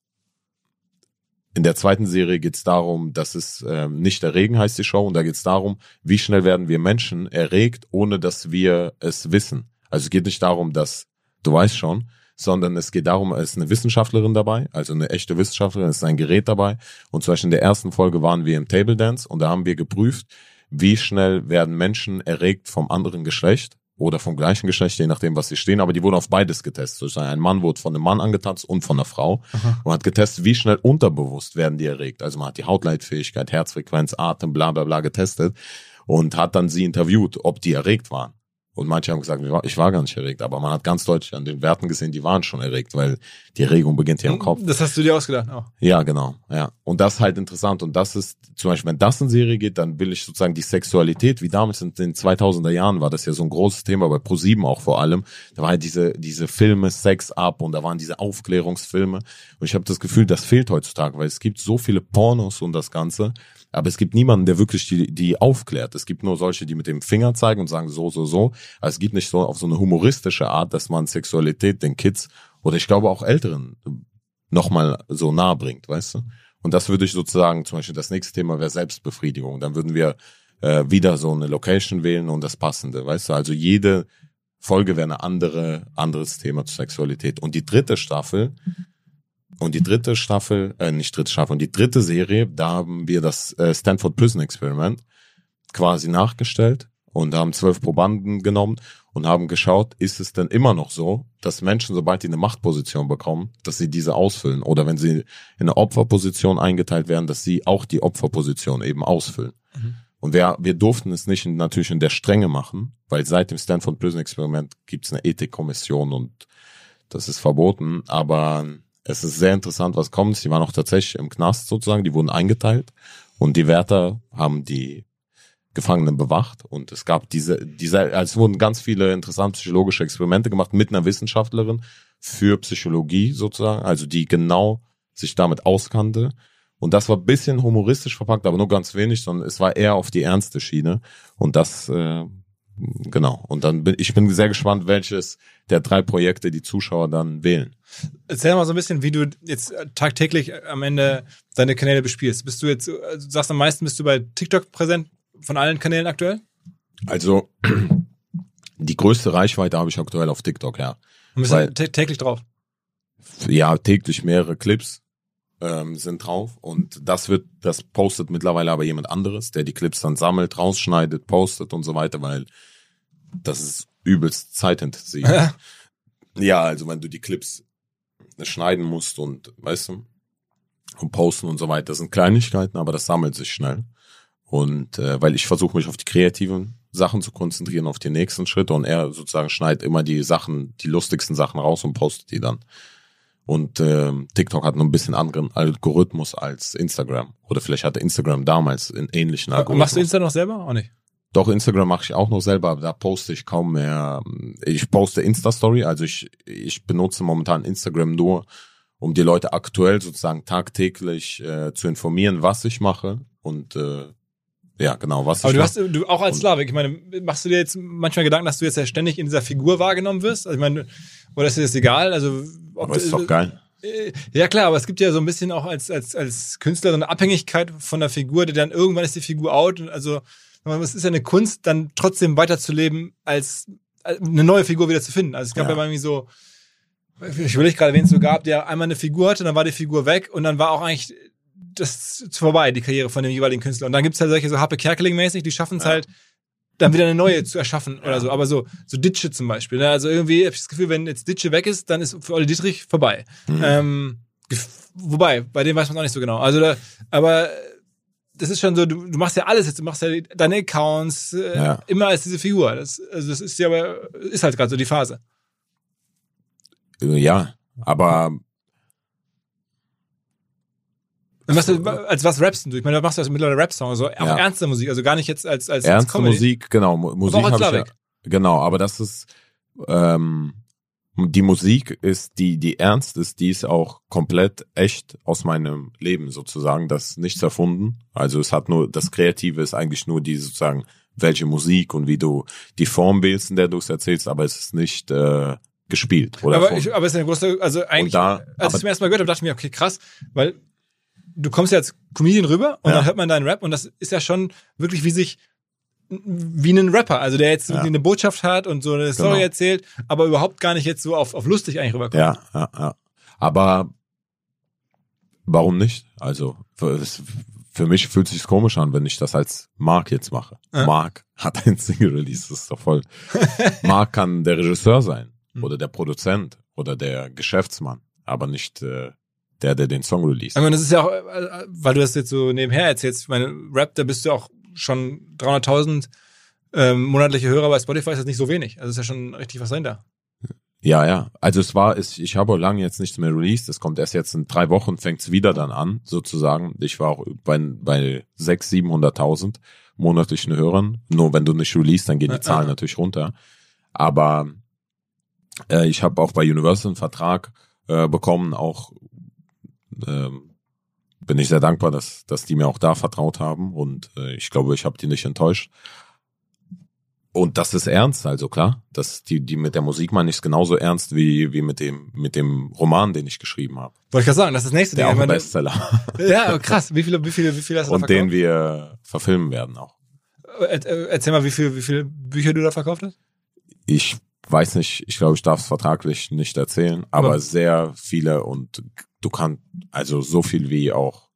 in der zweiten Serie geht's darum, dass es äh, nicht erregen heißt die Show. Und da geht's darum, wie schnell werden wir Menschen erregt, ohne dass wir es wissen. Also es geht nicht darum, dass, du weißt schon, sondern es geht darum, es ist eine Wissenschaftlerin dabei, also eine echte Wissenschaftlerin, es ist ein Gerät dabei und zum Beispiel in der ersten Folge waren wir im Table Dance und da haben wir geprüft, wie schnell werden Menschen erregt vom anderen Geschlecht oder vom gleichen Geschlecht, je nachdem, was sie stehen, aber die wurden auf beides getestet. Also ein Mann wurde von einem Mann angetanzt und von einer Frau. Aha. Und hat getestet, wie schnell unterbewusst werden die erregt. Also man hat die Hautleitfähigkeit, Herzfrequenz, Atem, bla bla bla getestet und hat dann sie interviewt, ob die erregt waren. Und manche haben gesagt, ich war gar nicht erregt, aber man hat ganz deutlich an den Werten gesehen, die waren schon erregt, weil die Erregung beginnt hier im Kopf. Das hast du dir ausgedacht auch? Ja, genau, ja. Und das ist halt interessant und das ist, zum Beispiel, wenn das in Serie geht, dann will ich sozusagen die Sexualität, wie damals in den zweitausender Jahren war das ja so ein großes Thema, bei ProSieben auch vor allem, da waren halt diese diese Filme, Sex Up und da waren diese Aufklärungsfilme und ich habe das Gefühl, das fehlt heutzutage, weil es gibt so viele Pornos und das Ganze, aber es gibt niemanden, der wirklich die, die aufklärt. Es gibt nur solche, die mit dem Finger zeigen und sagen so, so, so. Aber es gibt nicht so auf so eine humoristische Art, dass man Sexualität den Kids oder ich glaube auch Älteren nochmal so nahe bringt, weißt du? Und das würde ich sozusagen, zum Beispiel das nächste Thema wäre Selbstbefriedigung. Dann würden wir äh, wieder so eine Location wählen und das Passende, weißt du? Also jede Folge wäre eine andere, anderes Thema zur Sexualität. Und die dritte Staffel Und die dritte Staffel, äh, nicht dritte Staffel, und die dritte Serie, da haben wir das äh, Stanford Prison Experiment quasi nachgestellt und haben zwölf Probanden genommen und haben geschaut, ist es denn immer noch so, dass Menschen, sobald die eine Machtposition bekommen, dass sie diese ausfüllen oder wenn sie in eine Opferposition eingeteilt werden, dass sie auch die Opferposition eben ausfüllen. Mhm. Und wir, wir durften es nicht in, natürlich in der Strenge machen, weil seit dem Stanford Prison Experiment gibt es eine Ethikkommission und das ist verboten, aber es ist sehr interessant, was kommt. Die waren auch tatsächlich im Knast sozusagen, die wurden eingeteilt und die Wärter haben die Gefangenen bewacht und es gab diese, diese, also es wurden ganz viele interessante psychologische Experimente gemacht mit einer Wissenschaftlerin für Psychologie sozusagen, also die genau sich damit auskannte und das war ein bisschen humoristisch verpackt, aber nur ganz wenig, sondern es war eher auf die ernste Schiene und das, äh, genau. Und dann bin ich bin sehr gespannt, welches der drei Projekte die Zuschauer dann wählen. Erzähl mal so ein bisschen, wie du jetzt tagtäglich am Ende deine Kanäle bespielst. Bist du jetzt, du sagst am meisten, bist du bei TikTok präsent von allen Kanälen aktuell? Also die größte Reichweite habe ich aktuell auf TikTok, ja. Und bist du täglich drauf? Ja, täglich mehrere Clips ähm, sind drauf und das wird, das postet mittlerweile aber jemand anderes, der die Clips dann sammelt, rausschneidet, postet und so weiter, weil das ist übelst zeitintensiv. Ja, also wenn du die Clips schneiden musst und, weißt du, und posten und so weiter, das sind Kleinigkeiten, aber das sammelt sich schnell. Und äh, weil ich versuche mich auf die kreativen Sachen zu konzentrieren, auf die nächsten Schritte und er sozusagen schneidet immer die Sachen, die lustigsten Sachen raus und postet die dann. Und äh, TikTok hat noch ein bisschen anderen Algorithmus als Instagram. Oder vielleicht hatte Instagram damals einen ähnlichen Algorithmus. Machst du Insta noch selber? Auch nicht? Doch, Instagram mache ich auch noch selber, aber da poste ich kaum mehr. Ich poste Insta-Story, also ich, ich benutze momentan Instagram nur, um die Leute aktuell sozusagen tagtäglich äh, zu informieren, was ich mache und äh, ja, genau, was aber ich du mache. hast, du auch als Slavik, ich meine, machst du dir jetzt manchmal Gedanken, dass du jetzt ja ständig in dieser Figur wahrgenommen wirst? Also ich meine, oder ist dir das egal? Also, ob Aber ist doch geil. Ja klar, aber es gibt ja so ein bisschen auch als, als, als Künstler so eine Abhängigkeit von der Figur, die dann irgendwann ist die Figur out. Also es ist ja eine Kunst, dann trotzdem weiterzuleben, als, als eine neue Figur wieder zu finden. Also es gab ja, ja mal irgendwie so, ich will nicht gerade, wen es so gab, der einmal eine Figur hatte, dann war die Figur weg und dann war auch eigentlich das vorbei, die Karriere von dem jeweiligen Künstler. Und dann gibt's halt solche so Happe Kerkeling-mäßig, die schaffen es ja. halt, dann wieder eine neue zu erschaffen oder ja. so. Aber so, so Ditsche zum Beispiel. Ne? Also irgendwie habe ich das Gefühl, wenn jetzt Ditsche weg ist, dann ist für Olli Dietrich vorbei. Mhm. Ähm, wobei, bei dem weiß man auch nicht so genau. Also da, aber das ist schon so, du, du machst ja alles jetzt, du machst ja deine Accounts, äh, ja. immer als diese Figur. Das, also das ist ja aber, ist halt gerade so die Phase. Ja, aber Und was, als was rappst du? Ich meine, du machst ja also mittlerweile Rap-Song, also auch ja. ernste Musik, also gar nicht jetzt als als ernste als Musik, genau, Musik habe ich ja, genau, aber das ist ähm, die Musik ist die die ernst ist, die ist auch komplett echt aus meinem Leben sozusagen, das ist nichts erfunden. Also es hat nur das Kreative ist eigentlich nur die sozusagen welche Musik und wie du die Form wählst, in der du es erzählst, aber es ist nicht äh, gespielt oder aber ich, aber es ist eine große, also eigentlich da, als ich zum ersten Mal gehört habe, dachte ich mir, okay, krass, weil du kommst ja als Comedian rüber und ja. dann hört man deinen Rap und das ist ja schon wirklich wie sich, wie ein Rapper, also der jetzt ja. eine Botschaft hat und so eine Story genau. erzählt, aber überhaupt gar nicht jetzt so auf, auf lustig eigentlich rüberkommt. Ja, ja, ja. Aber warum nicht? Also für, für mich fühlt es sich komisch an, wenn ich das als Mark jetzt mache. Ja. Mark hat ein Single-Release, das ist doch voll. Mark kann der Regisseur sein hm. oder der Produzent oder der Geschäftsmann, aber nicht äh, der, der den Song released. Ich meine, das ist ja auch, weil du das jetzt so nebenher erzählst, ich meine, Rap, da bist du auch schon dreihunderttausend ähm, monatliche Hörer bei Spotify, ist das nicht so wenig. Also ist ja schon richtig was dahinter. Ja, ja. Also es war, es, ich habe lange jetzt nichts mehr released. Es kommt erst jetzt in drei Wochen, fängt es wieder dann an, sozusagen. Ich war auch bei, bei sechshunderttausend, siebenhunderttausend monatlichen Hörern. Nur wenn du nicht released, dann gehen die Zahlen ja. natürlich runter. Aber äh, ich habe auch bei Universal einen Vertrag äh, bekommen, auch Ähm, bin ich sehr dankbar, dass dass die mir auch da vertraut haben und äh, ich glaube, ich habe die nicht enttäuscht. Und das ist ernst, also klar, dass die die mit der Musik meine ich es genauso ernst wie wie mit dem mit dem Roman, den ich geschrieben habe. Wollte ich gerade sagen, das ist das nächste der Ding. Auch ein Bestseller. Ja, krass. Wie viele wie viele wie viele hast du und da verkauft? Den wir verfilmen werden auch. Erzähl mal, wie viel wie viele Bücher du da verkauft hast? Ich weiß nicht, ich glaube, ich darf es vertraglich nicht erzählen, aber, aber sehr viele und du kannst also so viel wie auch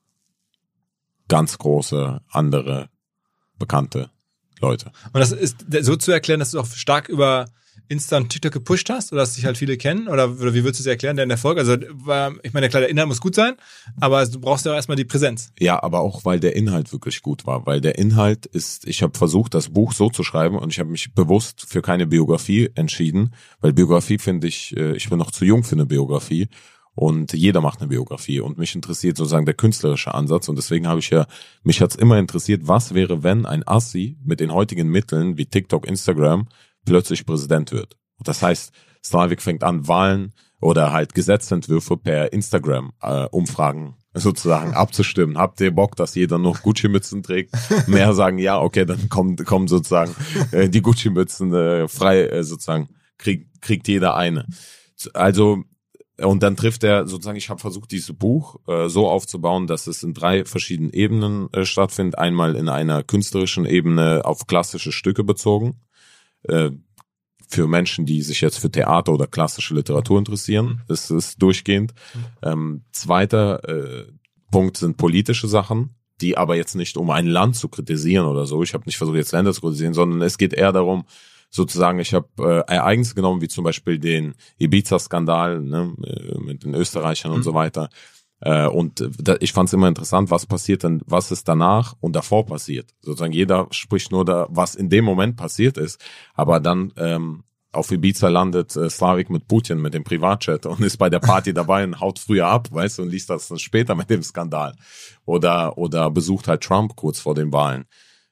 ganz große andere bekannte Leute. Und das ist so zu erklären, dass du auch stark über Insta und TikTok gepusht hast oder dass dich halt viele kennen oder, oder wie würdest du es erklären, der Erfolg? Also ich meine, klar, der Inhalt muss gut sein, aber du brauchst ja auch erstmal die Präsenz. Ja, aber auch, weil der Inhalt wirklich gut war, weil der Inhalt ist, ich habe versucht, das Buch so zu schreiben und ich habe mich bewusst für keine Biografie entschieden, weil Biografie finde ich, ich bin noch zu jung für eine Biografie und jeder macht eine Biografie und mich interessiert sozusagen der künstlerische Ansatz und deswegen habe ich ja, mich hat's immer interessiert, was wäre, wenn ein Assi mit den heutigen Mitteln wie TikTok, Instagram plötzlich Präsident wird. Und das heißt, Slavik fängt an, Wahlen oder halt Gesetzentwürfe per Instagram-Umfragen äh, sozusagen abzustimmen. Habt ihr Bock, dass jeder noch Gucci-Mützen trägt? Mehr sagen, ja, okay, dann kommen, kommen sozusagen äh, die Gucci-Mützen äh, frei, äh, sozusagen, kriegt, kriegt jeder eine. Also, und dann trifft er sozusagen, ich habe versucht, dieses Buch äh, so aufzubauen, dass es in drei verschiedenen Ebenen äh, stattfindet. Einmal in einer künstlerischen Ebene auf klassische Stücke bezogen, äh, für Menschen, die sich jetzt für Theater oder klassische Literatur interessieren. Das ist durchgehend. Ähm, zweiter äh, Punkt sind politische Sachen, die aber jetzt nicht, um ein Land zu kritisieren oder so. Ich habe nicht versucht, jetzt Länder zu kritisieren, sondern es geht eher darum, sozusagen, ich habe äh, Ereignisse genommen, wie zum Beispiel den Ibiza-Skandal, ne, mit den Österreichern mhm. und so weiter. Äh, und da, ich fand es immer interessant, was passiert denn, was ist danach und davor passiert. Sozusagen jeder spricht nur da, was in dem Moment passiert ist, aber dann ähm, auf Ibiza landet äh, Slavik mit Putin, mit dem Privatjet und ist bei der Party dabei und haut früher ab, weißt du, und liest das dann später mit dem Skandal. Oder oder besucht halt Trump kurz vor den Wahlen.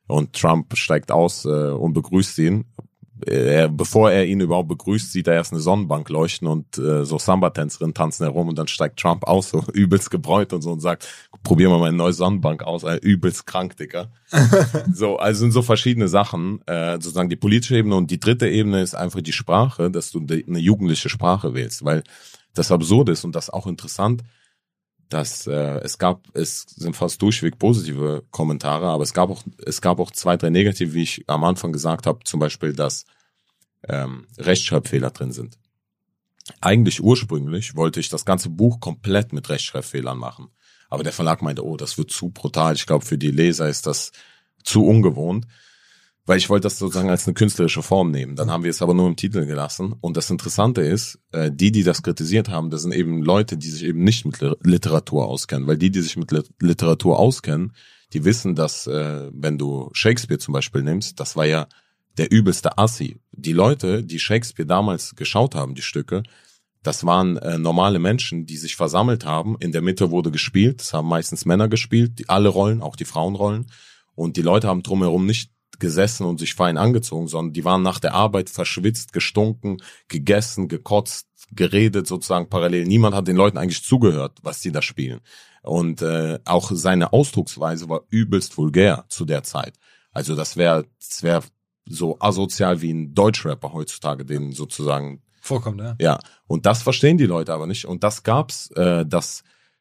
Und Trump steigt aus äh, und begrüßt ihn. Er, bevor er ihn überhaupt begrüßt, sieht er erst eine Sonnenbank leuchten und äh, so Samba-Tänzerinnen tanzen herum und dann steigt Trump aus, so übelst gebräunt und so und sagt, probier mal meine neue Sonnenbank aus, äh, übelst krank, Digga. So, also sind so verschiedene Sachen, äh, sozusagen die politische Ebene und die dritte Ebene ist einfach die Sprache, dass du de- eine jugendliche Sprache wählst, weil das absurd ist und das auch interessant, dass äh, es gab, es sind fast durchweg positive Kommentare, aber es gab auch, es gab auch zwei, drei negative, wie ich am Anfang gesagt habe, zum Beispiel, dass ähm, Rechtschreibfehler drin sind. Eigentlich ursprünglich wollte ich das ganze Buch komplett mit Rechtschreibfehlern machen, aber der Verlag meinte, oh, das wird zu brutal. Ich glaube, für die Leser ist das zu ungewohnt, weil ich wollte das sozusagen als eine künstlerische Form nehmen. Dann haben wir es aber nur im Titel gelassen. Und das Interessante ist, äh, die, die das kritisiert haben, das sind eben Leute, die sich eben nicht mit Literatur auskennen. Weil die, die sich mit Literatur auskennen, die wissen, dass äh, wenn du Shakespeare zum Beispiel nimmst, das war ja der übelste Assi. Die Leute, die Shakespeare damals geschaut haben, die Stücke, das waren äh, normale Menschen, die sich versammelt haben. In der Mitte wurde gespielt, das haben meistens Männer gespielt, die, alle Rollen, auch die Frauenrollen. Und die Leute haben drumherum nicht gesessen und sich fein angezogen, sondern die waren nach der Arbeit verschwitzt, gestunken, gegessen, gekotzt, geredet sozusagen parallel. Niemand hat den Leuten eigentlich zugehört, was die da spielen. Und äh, auch seine Ausdrucksweise war übelst vulgär zu der Zeit. Also das wäre das wäre so asozial wie ein Deutschrapper heutzutage, den sozusagen vorkommt, ja. Ja, und das verstehen die Leute aber nicht. Und das gab's, äh, das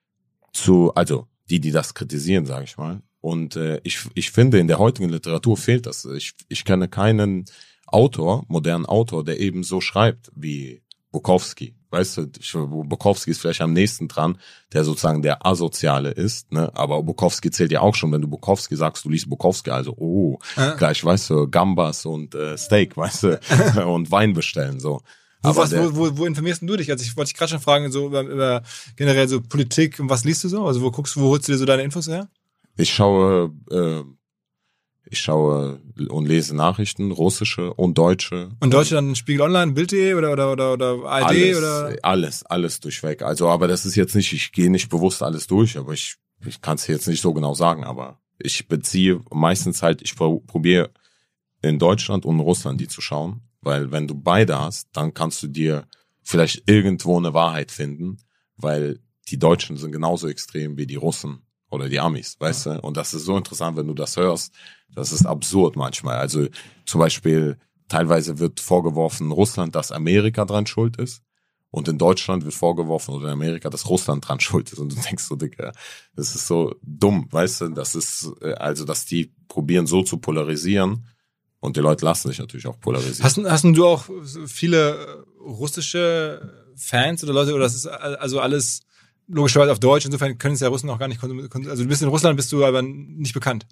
zu, also die, die das kritisieren, sage ich mal. Und äh, ich ich finde, in der heutigen Literatur fehlt das. Ich ich kenne keinen Autor, modernen Autor, der eben so schreibt wie Bukowski. Weißt du, ich, Bukowski ist vielleicht am nächsten dran, der sozusagen der Asoziale ist, ne? Aber Bukowski zählt ja auch schon, wenn du Bukowski sagst, du liest Bukowski, also oh, ja. Gleich, weißt du, Gambas und äh, Steak, weißt du, und Wein bestellen, so. Wo, Aber was, der, wo, wo, wo informierst denn du dich? Also ich wollte dich gerade schon fragen, so über, über generell so Politik und was liest du so? Also wo guckst, wo holst du dir so deine Infos her? Ich schaue, äh, ich schaue und lese Nachrichten, russische und deutsche. Und deutsche dann Spiegel Online, Bild punkt de oder oder oder oder A R D alles, oder? Alles, alles durchweg. Also, aber das ist jetzt nicht, ich gehe nicht bewusst alles durch, aber ich, ich kann es jetzt nicht so genau sagen, aber ich beziehe meistens halt, ich probiere in Deutschland und in Russland die zu schauen, weil wenn du beide hast, dann kannst du dir vielleicht irgendwo eine Wahrheit finden, weil die Deutschen sind genauso extrem wie die Russen oder die Amis, weißt ja. du? Und das ist so interessant, wenn du das hörst. Das ist absurd manchmal. Also zum Beispiel, teilweise wird vorgeworfen Russland, dass Amerika dran schuld ist. Und in Deutschland wird vorgeworfen, oder in Amerika, dass Russland dran schuld ist. Und du denkst so, Digga, das ist so dumm, weißt du? Das ist, also, dass die probieren so zu polarisieren. Und die Leute lassen sich natürlich auch polarisieren. Hast, hast du auch viele russische Fans oder Leute, oder das ist also alles logischerweise auf Deutsch, insofern können es ja Russen auch gar nicht konsumieren. Also du bist in Russland, bist du aber nicht bekannt.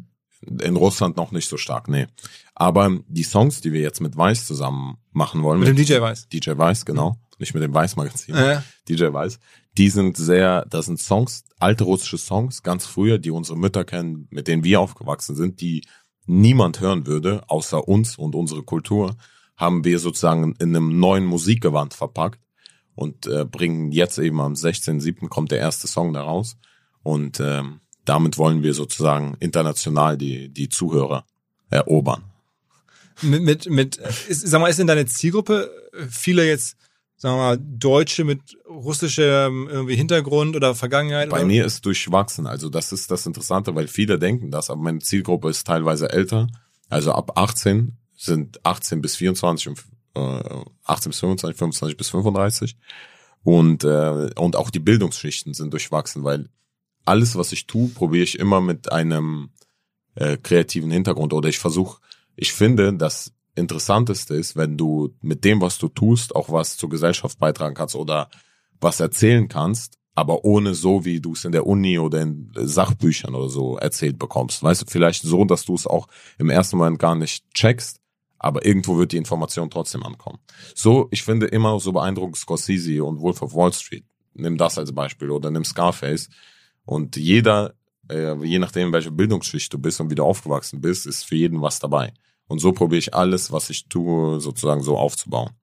In Russland noch nicht so stark, nee. Aber die Songs, die wir jetzt mit Weiß zusammen machen wollen. Mit, mit dem D J Weiß. D J Weiß, genau. Nicht mit dem Weiß-Magazin. Ja. D J Weiß. Die sind sehr, das sind Songs, alte russische Songs, ganz früher, die unsere Mütter kennen, mit denen wir aufgewachsen sind, die niemand hören würde, außer uns und unsere Kultur, haben wir sozusagen in einem neuen Musikgewand verpackt. Und äh, bringen jetzt eben am sechzehnten siebten kommt der erste Song da raus. Und ähm, damit wollen wir sozusagen international die die Zuhörer erobern. Mit, mit, mit ist, sag mal, ist denn deine Zielgruppe viele jetzt, sagen wir mal, Deutsche mit russischem irgendwie Hintergrund oder Vergangenheit? Bei oder? mir ist durchwachsen. Also das ist das Interessante, weil viele denken das, aber meine Zielgruppe ist teilweise älter. Also ab achtzehn sind achtzehn bis vierundzwanzig und achtzehn bis fünfundzwanzig, fünfundzwanzig bis fünfunddreißig und äh, und auch die Bildungsschichten sind durchwachsen, weil alles, was ich tue, probiere ich immer mit einem äh, kreativen Hintergrund oder ich versuche, ich finde, das Interessanteste ist, wenn du mit dem, was du tust, auch was zur Gesellschaft beitragen kannst oder was erzählen kannst, aber ohne so, wie du es in der Uni oder in Sachbüchern oder so erzählt bekommst. Weißt du, vielleicht so, dass du es auch im ersten Moment gar nicht checkst, aber irgendwo wird die Information trotzdem ankommen. So, ich finde immer so beeindruckend Scorsese und Wolf of Wall Street. Nimm das als Beispiel oder nimm Scarface. Und jeder, äh, je nachdem, welche Bildungsschicht du bist und wie du aufgewachsen bist, ist für jeden was dabei. Und so probiere ich alles, was ich tue, sozusagen so aufzubauen.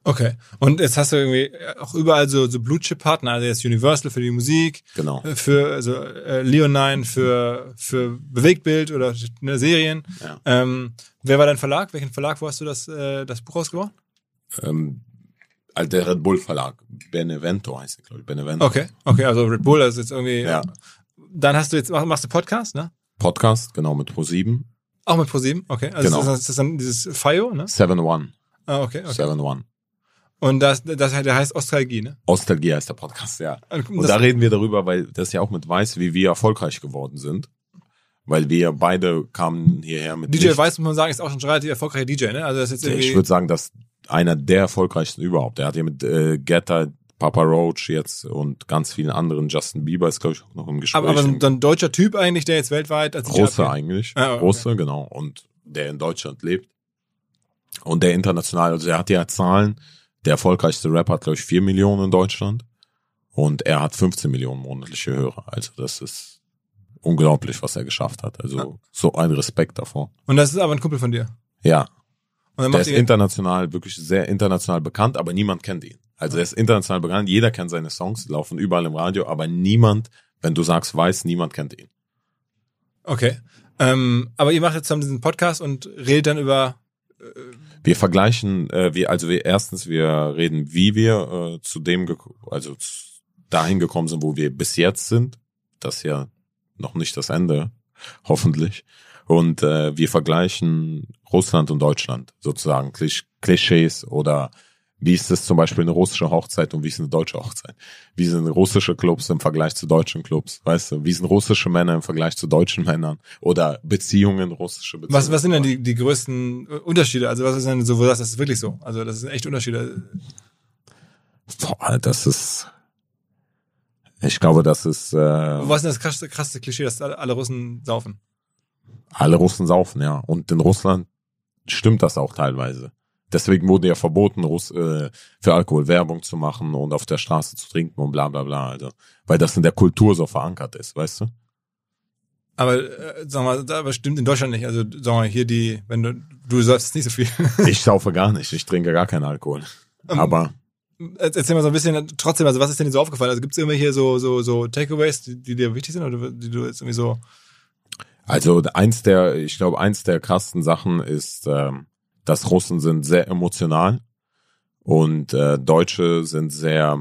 Okay. Und jetzt hast du irgendwie auch überall so, so Blue-Chip-Partner, also jetzt Universal für die Musik, Genau. für also äh, Leonine für für Bewegtbild oder ne, Serien. Ja. Ähm, wer war dein Verlag? Welchen Verlag, wo hast du das äh, das Buch rausgebracht? Ähm, also der Red Bull Verlag. Benevento heißt er, glaube ich. Benevento. Okay, okay, also Red Bull, das ist jetzt irgendwie. Ja. Dann hast du jetzt machst du Podcast, ne? Podcast, genau, mit ProSieben. Auch mit ProSieben, okay. Also Genau. ist, das, ist das dann dieses F I O, ne? Seven One. Ah, okay, okay. Seven One. Und das, das der heißt Ostalgie, ne? Ostalgie heißt der Podcast, ja. Und Und das, da reden wir darüber, weil das ja auch mit Weiß, wie wir erfolgreich geworden sind. Weil wir beide kamen hierher mit D J nichts. Weiß, muss man sagen, ist auch schon ein relativ erfolgreicher D J, ne? Also das ist jetzt irgendwie. Ich würde sagen, dass einer der erfolgreichsten überhaupt. Der hat ja mit äh, Getter, Papa Roach jetzt und ganz vielen anderen, Justin Bieber ist, glaube ich, auch noch im Gespräch. aber, aber ein, ein deutscher Typ eigentlich, der jetzt weltweit als D J Große abgeht. eigentlich. Ah, okay. Große, genau. Und der in Deutschland lebt. Und der international, also er hat ja Zahlen. Der erfolgreichste Rapper hat, glaube ich, vier Millionen in Deutschland. Und er hat fünfzehn Millionen monatliche Hörer. Also das ist unglaublich, was er geschafft hat. Also Ja. so ein Respekt davor. Und das ist aber ein Kumpel von dir. Ja, Und dann der macht ist ihr, international, wirklich sehr international bekannt, aber niemand kennt ihn. Also er ist international bekannt, jeder kennt seine Songs, die laufen überall im Radio, aber niemand, wenn du sagst Weiß, niemand kennt ihn. okay. Ähm, aber ihr macht jetzt zusammen diesen Podcast und redet dann über. Wir vergleichen, äh, wir, also wir erstens, wir reden, wie wir äh, zu dem, gek- also zu, dahin gekommen sind, wo wir bis jetzt sind. Das ist ja noch nicht das Ende, hoffentlich. Und äh, wir vergleichen Russland und Deutschland, sozusagen Klisch- Klischees oder wie ist es zum Beispiel eine russische Hochzeit und wie ist eine deutsche Hochzeit? Wie sind russische Clubs im Vergleich zu deutschen Clubs? Weißt du, wie sind russische Männer im Vergleich zu deutschen Männern? Oder Beziehungen, russische Beziehungen? Was, was sind denn die, die größten Unterschiede? Also was ist denn so, wo du sagst, das ist wirklich so? Also das sind echt Unterschiede. Boah, das ist, ich glaube, das ist, äh, Was ist denn das krasseste, krasseste Klischee, dass alle, alle Russen saufen? alle Russen saufen, ja. Und in Russland stimmt das auch teilweise. Deswegen wurde ja verboten, Russ, äh, für Alkohol Werbung zu machen und auf der Straße zu trinken und bla bla bla. Also, weil das in der Kultur so verankert ist, weißt du? Aber äh, sag mal, das aber stimmt in Deutschland nicht. Also sag mal, hier die, wenn du, du säufst nicht so viel. Ich saufe gar nicht, ich trinke gar keinen Alkohol. Ähm, Aber Erzähl mal so ein bisschen, trotzdem, also was ist denn dir so aufgefallen? Also gibt es irgendwelche so, so, so Takeaways, die, die dir wichtig sind oder die du jetzt irgendwie so. also eins der, ich glaube, eins der krassen Sachen ist, ähm, dass Russen sind sehr emotional und äh, Deutsche sind sehr,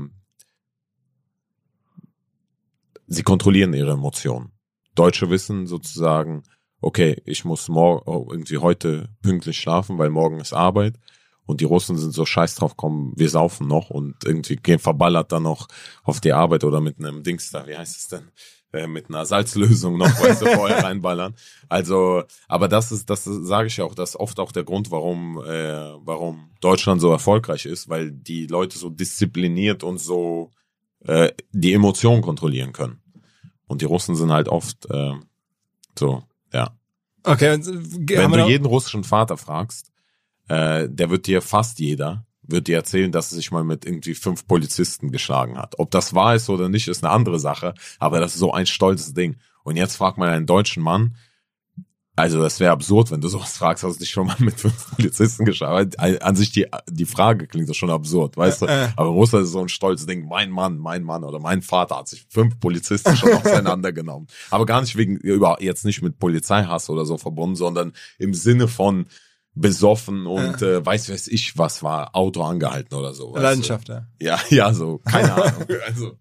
sie kontrollieren ihre Emotionen. Deutsche wissen sozusagen, okay, ich muss morgen irgendwie heute pünktlich schlafen, weil morgen ist Arbeit. Und die Russen sind so scheiß drauf, komm, wir saufen noch und irgendwie gehen verballert dann noch auf die Arbeit oder mit einem Dings da, wie heißt es denn? Äh, mit einer Salzlösung noch, weißt du, vorher reinballern. Also, aber das ist, das sage ich ja auch, das ist oft auch der Grund, warum, äh, warum Deutschland so erfolgreich ist, weil die Leute so diszipliniert und so äh, die Emotionen kontrollieren können. Und die Russen sind halt oft äh, so, ja. Okay, und, äh, Wenn haben wir du noch, jeden russischen Vater fragst, äh, der wird dir fast jeder, wird dir erzählen, dass er sich mal mit irgendwie fünf Polizisten geschlagen hat. Ob das wahr ist oder nicht, ist eine andere Sache, aber das ist so ein stolzes Ding. Und jetzt fragt man einen deutschen Mann, also das wäre absurd, wenn du sowas fragst, hast du dich schon mal mit fünf Polizisten geschlagen. An sich die die Frage klingt doch schon absurd, weißt du? Äh, äh. Aber Russland ist so ein stolzes Ding, mein Mann, mein Mann oder mein Vater hat sich fünf Polizisten schon auseinandergenommen. Aber gar nicht wegen, über jetzt nicht mit Polizeihass oder so verbunden, sondern im Sinne von besoffen und Äh. äh, weiß weiß ich was war, Auto angehalten oder so. weißt du? Leidenschaft, ja. Ja, ja, so, keine Ahnung. Also.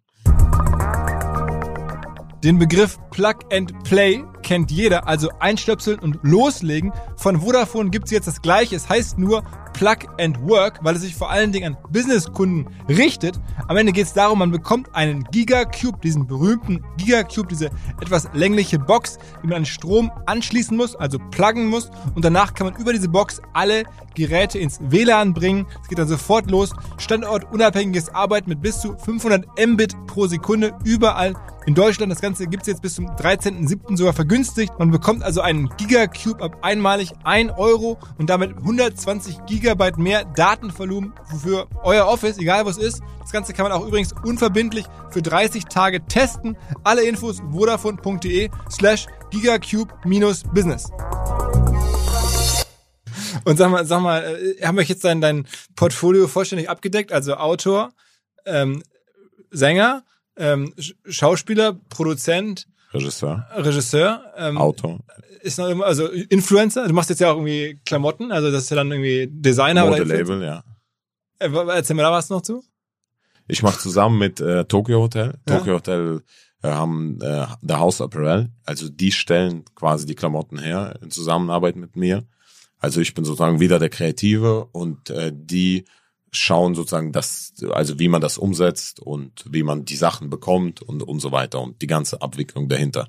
Den Begriff Plug and Play kennt jeder, also einstöpseln und loslegen. Von Vodafone gibt's jetzt das Gleiche. Es heißt nur Plug and Work, weil es sich vor allen Dingen an Businesskunden richtet. Am Ende geht's darum, man bekommt einen Gigacube, diesen berühmten Gigacube, diese etwas längliche Box, die man an Strom anschließen muss, also pluggen muss. Und danach kann man über diese Box alle Geräte ins W L A N bringen. Es geht dann sofort los. Standortunabhängiges Arbeiten mit bis zu fünfhundert Mbit pro Sekunde überall in Deutschland. Das Ganze gibt's jetzt bis zum dreizehnten siebten sogar vergünstigt. Man bekommt also einen Gigacube ab einmalig ein Euro und damit hundertzwanzig Gigabyte mehr Datenvolumen für euer Office, egal wo es ist. Das Ganze kann man auch übrigens unverbindlich für dreißig Tage testen. Alle Infos vodafone.de slash gigacube minus business. Und sag mal, sag mal, äh, haben wir jetzt dein, dein Portfolio vollständig abgedeckt? Also Autor, ähm, Sänger, ähm, Schauspieler, Produzent, Regisseur, Regisseur, ähm, Autor, ist noch immer, also Influencer. Du machst jetzt ja auch irgendwie Klamotten, also das ist ja dann irgendwie Designer oder Modelabel, ja. Äh, erzähl mir da was noch zu. Ich mache zusammen mit äh, Tokyo Hotel. Ja. Tokyo Hotel äh, haben äh, der House Apparel, also die stellen quasi die Klamotten her in Zusammenarbeit mit mir. Also ich bin sozusagen wieder der Kreative und äh, die schauen sozusagen das, also wie man das umsetzt und wie man die Sachen bekommt und und so weiter und die ganze Abwicklung dahinter.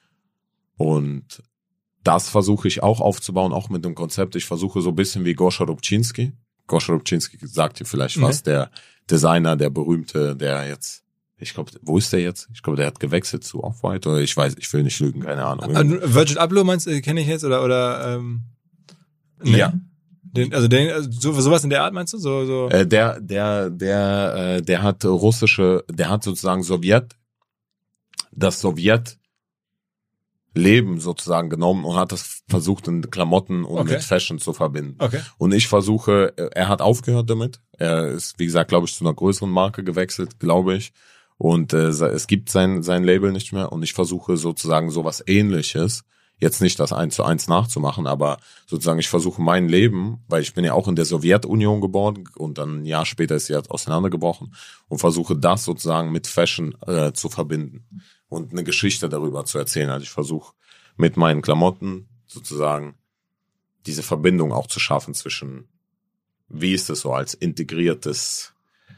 Und das versuche ich auch aufzubauen, auch mit dem Konzept. Ich versuche so ein bisschen wie Goscha Rubczynski. Goscha Rubczynski sagt dir vielleicht was, Nee. der Designer, der berühmte, der jetzt, ich glaube, wo ist der jetzt? Ich glaube, der hat gewechselt zu Off-White oder ich weiß, ich will nicht lügen, keine Ahnung. Also Virgil Abloh meinst du, kenne ich jetzt oder oder ähm, nee. Ja. Den, also den, also so, sowas in der Art meinst du? So, so. Äh, der, der, der, äh, der hat russische, der hat sozusagen Sowjet, das Sowjet Leben sozusagen genommen und hat das versucht in Klamotten und Okay. mit Fashion zu verbinden. Okay. Und ich versuche, er hat aufgehört damit. Er ist, wie gesagt, glaube ich, zu einer größeren Marke gewechselt, glaube ich. Und äh, es gibt sein sein Label nicht mehr. Und ich versuche sozusagen sowas Ähnliches, jetzt nicht das eins zu eins nachzumachen, aber sozusagen ich versuche mein Leben, weil ich bin ja auch in der Sowjetunion geboren und dann ein Jahr später ist sie halt auseinandergebrochen und versuche das sozusagen mit Fashion äh, zu verbinden und eine Geschichte darüber zu erzählen. Also ich versuche mit meinen Klamotten sozusagen diese Verbindung auch zu schaffen zwischen, wie ist es so als integriertes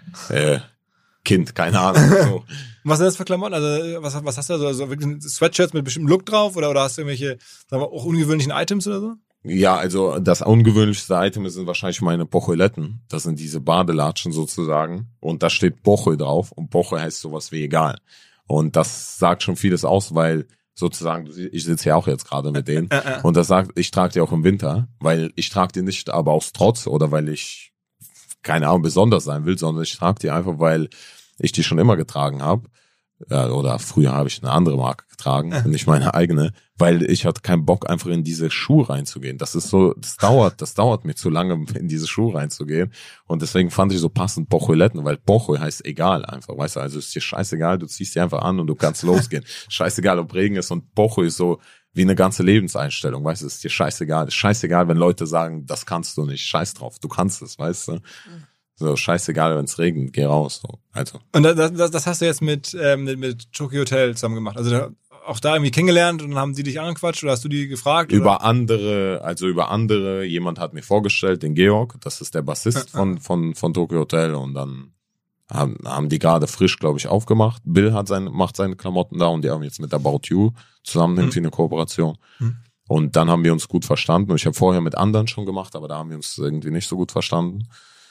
äh, Kind, keine Ahnung. So. Was sind das für Klamotten? Also was, was hast du da so? Also wirklich Sweatshirts mit bestimmtem Look drauf oder, oder hast du irgendwelche, sagen wir, auch ungewöhnlichen Items oder so? Ja, also das ungewöhnlichste Item sind wahrscheinlich meine Pocholetten. Das sind diese Badelatschen sozusagen. Und da steht Boche drauf und Boche heißt sowas wie egal. Und das sagt schon vieles aus, weil sozusagen, ich sitze ja auch jetzt gerade mit denen Äh, äh. und das sagt, ich trage die auch im Winter, weil ich trage die nicht aber aus Trotz oder weil ich, keine Ahnung, besonders sein will, sondern ich trage die einfach, weil ich die schon immer getragen habe. Ja, oder früher habe ich eine andere Marke getragen, nicht meine eigene, weil ich hatte keinen Bock, einfach in diese Schuhe reinzugehen. Das ist so, das dauert, das dauert mir zu lange, in diese Schuhe reinzugehen. Und deswegen fand ich so passend Pocholetten, weil Pocho heißt egal einfach, weißt du, also ist dir scheißegal, du ziehst die einfach an und du kannst losgehen. Scheißegal, ob Regen ist, und Pocho ist so wie eine ganze Lebenseinstellung, weißt du, ist dir scheißegal. Ist scheißegal, wenn Leute sagen, das kannst du nicht, scheiß drauf, du kannst es, weißt du. So, scheißegal, wenn es regnet, geh raus. So. Also. Und das, das, das hast du jetzt mit, ähm, mit, mit Tokyo Hotel zusammen gemacht. Also da, auch da irgendwie kennengelernt und dann haben die dich angequatscht oder hast du die gefragt? Über oder? andere, also über andere, jemand hat mir vorgestellt, den Georg, das ist der Bassist von, von, von Tokyo Hotel, und dann haben, haben die gerade frisch, glaube ich, aufgemacht. Bill hat seine, macht seine Klamotten da und die haben jetzt mit About You zusammen Mhm. irgendwie eine Kooperation. Mhm. Und dann haben wir uns gut verstanden und ich habe vorher mit anderen schon gemacht, aber da haben wir uns irgendwie nicht so gut verstanden.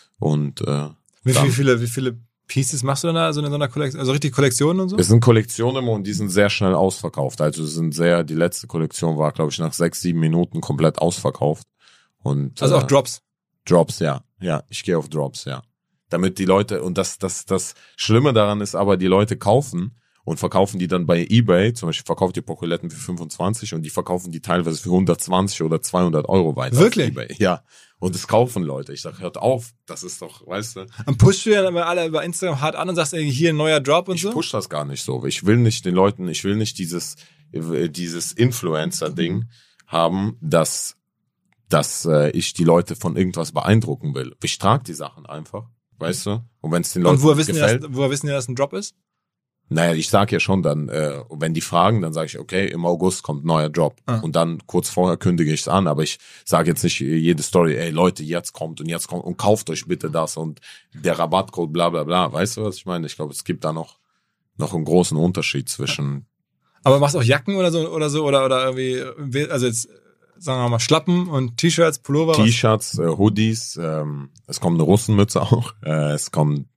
Und äh, Wie, dann, wie viele, wie viele Pieces machst du dann da so in so einer Kollektion? Also richtig Kollektionen und so? es sind Kollektionen immer und die sind sehr schnell ausverkauft. Also es sind sehr, die letzte Kollektion war, glaube ich, nach sechs, sieben Minuten komplett ausverkauft. Und Also äh, auch Drops. Drops, ja. Ja, ich gehe auf Drops, ja. Damit die Leute, und das, das, das Schlimme daran ist aber, die Leute kaufen und verkaufen die dann bei eBay, zum Beispiel verkauft die Pocholetten für fünfundzwanzig und die verkaufen die teilweise für hundertzwanzig oder zweihundert Euro weiter. Wirklich? Auf eBay. Ja. Und das kaufen Leute. Ich sag, hört auf, das ist doch, weißt du. Dann pushst du ja dann alle über Instagram hart an und sagst irgendwie hier ein neuer Drop und Ich so? push das gar nicht so. Ich will nicht den Leuten, ich will nicht dieses, äh, dieses Influencer-Ding haben, dass, dass äh, ich die Leute von irgendwas beeindrucken will. Ich trage die Sachen einfach, weißt du? Und wenn es den Leuten Und woher wissen, die, gefällt. dass, woher wissen die, dass ein Drop ist? Naja, ich sag ja schon dann, äh, wenn die fragen, dann sage ich, okay, im August kommt ein neuer Drop. Ah. Und dann kurz vorher kündige ich es an, aber ich sage jetzt nicht jede Story, ey Leute, jetzt kommt und jetzt kommt und kauft euch bitte das und der Rabattcode, bla bla bla. Weißt du, was ich meine? Ich glaube, es gibt da noch noch einen großen Unterschied zwischen. Aber machst du auch Jacken oder so oder so oder oder irgendwie, also jetzt sagen wir mal Schlappen und T-Shirts, Pullover? was? T-Shirts, äh, Hoodies, ähm, es kommt eine Russenmütze auch, äh, es kommt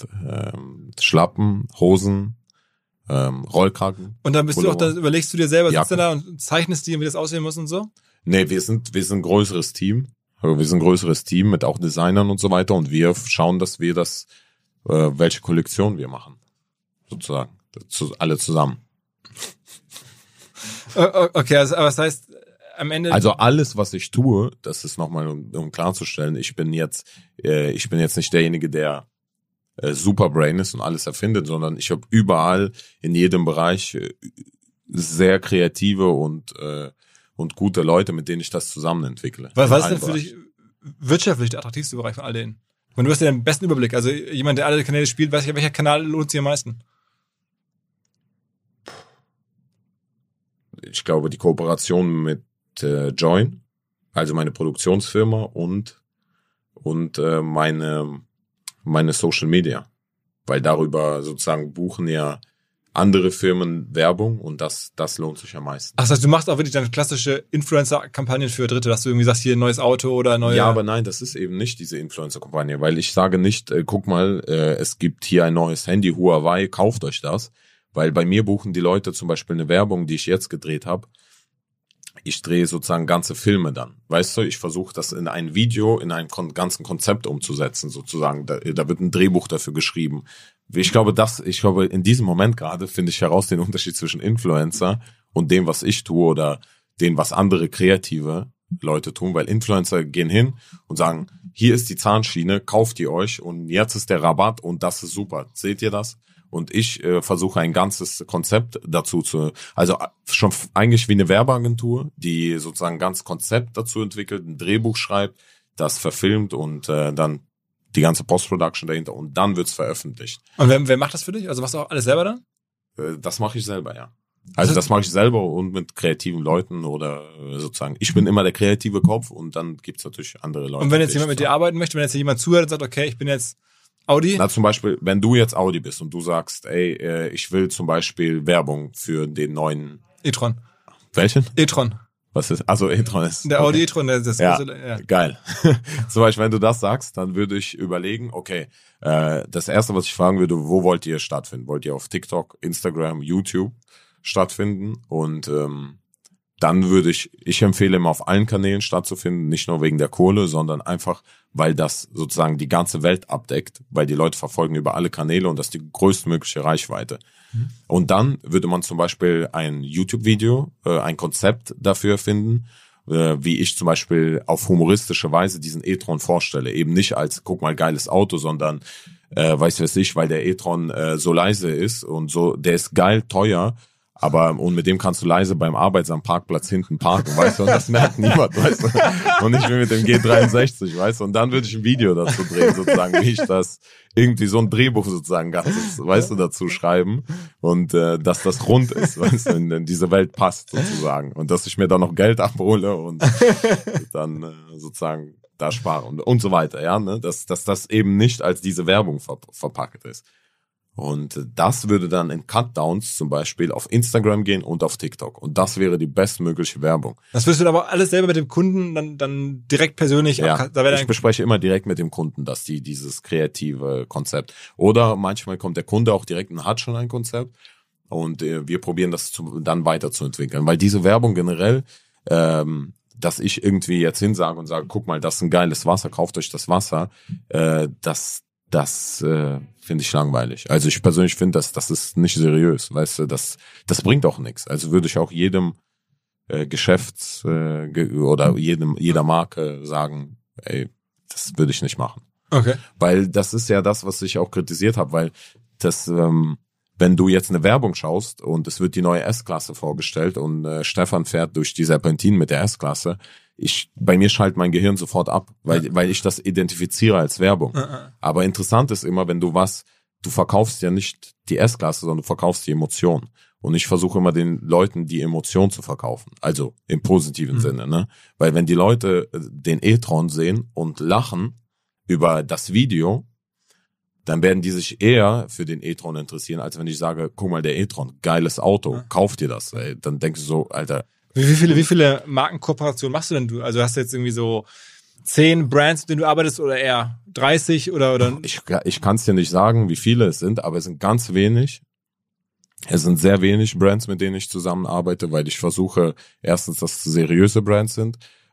ähm, Schlappen, Hosen, ähm, Rollkragen. Und dann bist du auch, Pullover. da überlegst du dir selber, sitzt du Jacke. da und zeichnest dir, wie das aussehen muss und so? Nee, wir sind, wir sind ein größeres Team. Also wir sind ein größeres Team mit auch Designern und so weiter und wir schauen, dass wir das, äh, welche Kollektion wir machen. Sozusagen. Zu, alle zusammen. O- o- Okay, also, aber das heißt, am Ende... Also alles, was ich tue, das ist nochmal, um, um klarzustellen, ich bin jetzt, äh, ich bin jetzt nicht derjenige, der äh, Superbrain ist und alles erfindet, sondern ich habe überall in jedem Bereich äh, sehr kreative und äh, und gute Leute, mit denen ich das zusammen entwickle. Was, was ist denn für dich wirtschaftlich der attraktivste Bereich von all denen? Und du hast ja den besten Überblick. Also jemand, der alle Kanäle spielt, weiß ja, welcher Kanal lohnt sich am meisten? Ich glaube, die Kooperation mit äh, Join, also meine Produktionsfirma und und äh, meine meine Social Media, weil darüber sozusagen buchen ja andere Firmen Werbung und das das lohnt sich am meisten. Ach, das heißt, du machst auch wirklich dann klassische Influencer-Kampagnen für Dritte, dass du irgendwie sagst, hier ein neues Auto oder neue... Ja, aber nein, das ist eben nicht diese Influencer-Kampagne, weil ich sage nicht, äh, guck mal, äh, es gibt hier ein neues Handy, Huawei, kauft euch das, weil bei mir buchen die Leute zum Beispiel eine Werbung, die ich jetzt gedreht habe. Ich drehe sozusagen ganze Filme dann. Weißt du, ich versuche das in ein Video, in einem kon- ganzen Konzept umzusetzen, sozusagen. Da, da wird ein Drehbuch dafür geschrieben. Ich glaube, das, ich glaube, in diesem Moment gerade finde ich heraus den Unterschied zwischen Influencer und dem, was ich tue oder dem, was andere kreative Leute tun, weil Influencer gehen hin und sagen, hier ist die Zahnschiene, kauft ihr euch und jetzt ist der Rabatt und das ist super. Seht ihr das? Und ich äh, versuche ein ganzes Konzept dazu zu, also schon f- eigentlich wie eine Werbeagentur, die sozusagen ein ganzes Konzept dazu entwickelt, ein Drehbuch schreibt, das verfilmt und äh, dann die ganze Post-Production dahinter und dann wird's veröffentlicht. Und wer, wer macht das für dich? Also machst du auch alles selber dann? Äh, das mache ich selber, ja. Also das mache ich selber und mit kreativen Leuten oder äh, sozusagen, ich bin immer der kreative Kopf und dann gibt's natürlich andere Leute. Und wenn jetzt die jemand mit dir zusammen- arbeiten möchte, wenn jetzt jemand zuhört und sagt, okay, ich bin jetzt Audi. Na, zum Beispiel, wenn du jetzt Audi bist und du sagst, ey, äh, ich will zum Beispiel Werbung für den neuen... e-tron. Welchen? e-tron. Was ist? Also e-tron ist... Der okay. Audi e-tron, der das Ja, große, ja. geil. Zum Beispiel, wenn du das sagst, dann würde ich überlegen, okay, äh, das Erste, was ich fragen würde, wo wollt ihr stattfinden? Wollt ihr auf TikTok, Instagram, YouTube stattfinden? Und ähm, dann würde ich, ich empfehle immer auf allen Kanälen stattzufinden, nicht nur wegen der Kohle, sondern einfach, weil das sozusagen die ganze Welt abdeckt, weil die Leute verfolgen über alle Kanäle und das ist die größtmögliche Reichweite. Mhm. Und dann würde man zum Beispiel ein YouTube-Video, äh, ein Konzept dafür finden, äh, wie ich zum Beispiel auf humoristische Weise diesen e-tron vorstelle. Eben nicht als, guck mal, geiles Auto, sondern, äh, weiß was ich, weil der e-tron äh, so leise ist und so, der ist geil, teuer, aber und mit dem kannst du leise beim Arbeits am Parkplatz hinten parken, weißt du, und das merkt niemand, weißt du, und ich bin mit dem G dreiundsechzig, weißt du, und dann würde ich ein Video dazu drehen, sozusagen, wie ich das, irgendwie so ein Drehbuch sozusagen ganzes, weißt du, dazu schreiben und äh, dass das rund ist, weißt du, in, in diese Welt passt sozusagen und dass ich mir da noch Geld abhole und dann äh, sozusagen da spare und, und so weiter, ja, ne, dass, dass das eben nicht als diese Werbung ver- verpackt ist. Und das würde dann in Cutdowns zum Beispiel auf Instagram gehen und auf TikTok. Und das wäre die bestmögliche Werbung. Das wirst du dann aber alles selber mit dem Kunden dann, dann direkt persönlich... Ja, ab, da wäre ich dann, bespreche immer direkt mit dem Kunden, dass die dieses kreative Konzept. Oder manchmal kommt der Kunde auch direkt und hat schon ein Konzept. Und äh, wir probieren das zu, dann weiterzuentwickeln. Weil diese Werbung generell, ähm, dass ich irgendwie jetzt hinsage und sage, guck mal, das ist ein geiles Wasser, kauft euch das Wasser, äh, das Das äh, finde ich langweilig. Also ich persönlich finde, das das ist nicht seriös, weißt du, das das bringt auch nichts. Also würde ich auch jedem äh, Geschäfts äh, ge- oder jedem jeder Marke sagen, ey, das würde ich nicht machen. okay. Weil das ist ja das, was ich auch kritisiert habe, weil das ähm, wenn du jetzt eine Werbung schaust und es wird die neue S-Klasse vorgestellt und äh, Stefan fährt durch die Serpentinen mit der S-Klasse, ich, bei mir schaltet mein Gehirn sofort ab, weil, ja. weil ich das identifiziere als Werbung. Ja. Aber interessant ist immer, wenn du was, du verkaufst ja nicht die S-Klasse, sondern du verkaufst die Emotion. Und ich versuche immer den Leuten die Emotion zu verkaufen. Also im positiven mhm. Sinne, ne? Weil wenn die Leute den e-tron sehen und lachen über das Video, dann werden die sich eher für den e-tron interessieren, als wenn ich sage, guck mal, der e-tron, geiles Auto, ja. kauf dir das. Ey. Dann denkst du so, Alter. Wie, wie viele, wie viele Markenkooperationen machst du denn du? Also hast du jetzt irgendwie so zehn Brands, mit denen du arbeitest oder eher dreißig oder, oder? Ich, ich kann es dir nicht sagen, wie viele es sind, aber es sind ganz wenig. Es sind sehr wenig Brands, mit denen ich zusammenarbeite, weil ich versuche, erstens, dass es seriöse Brands sind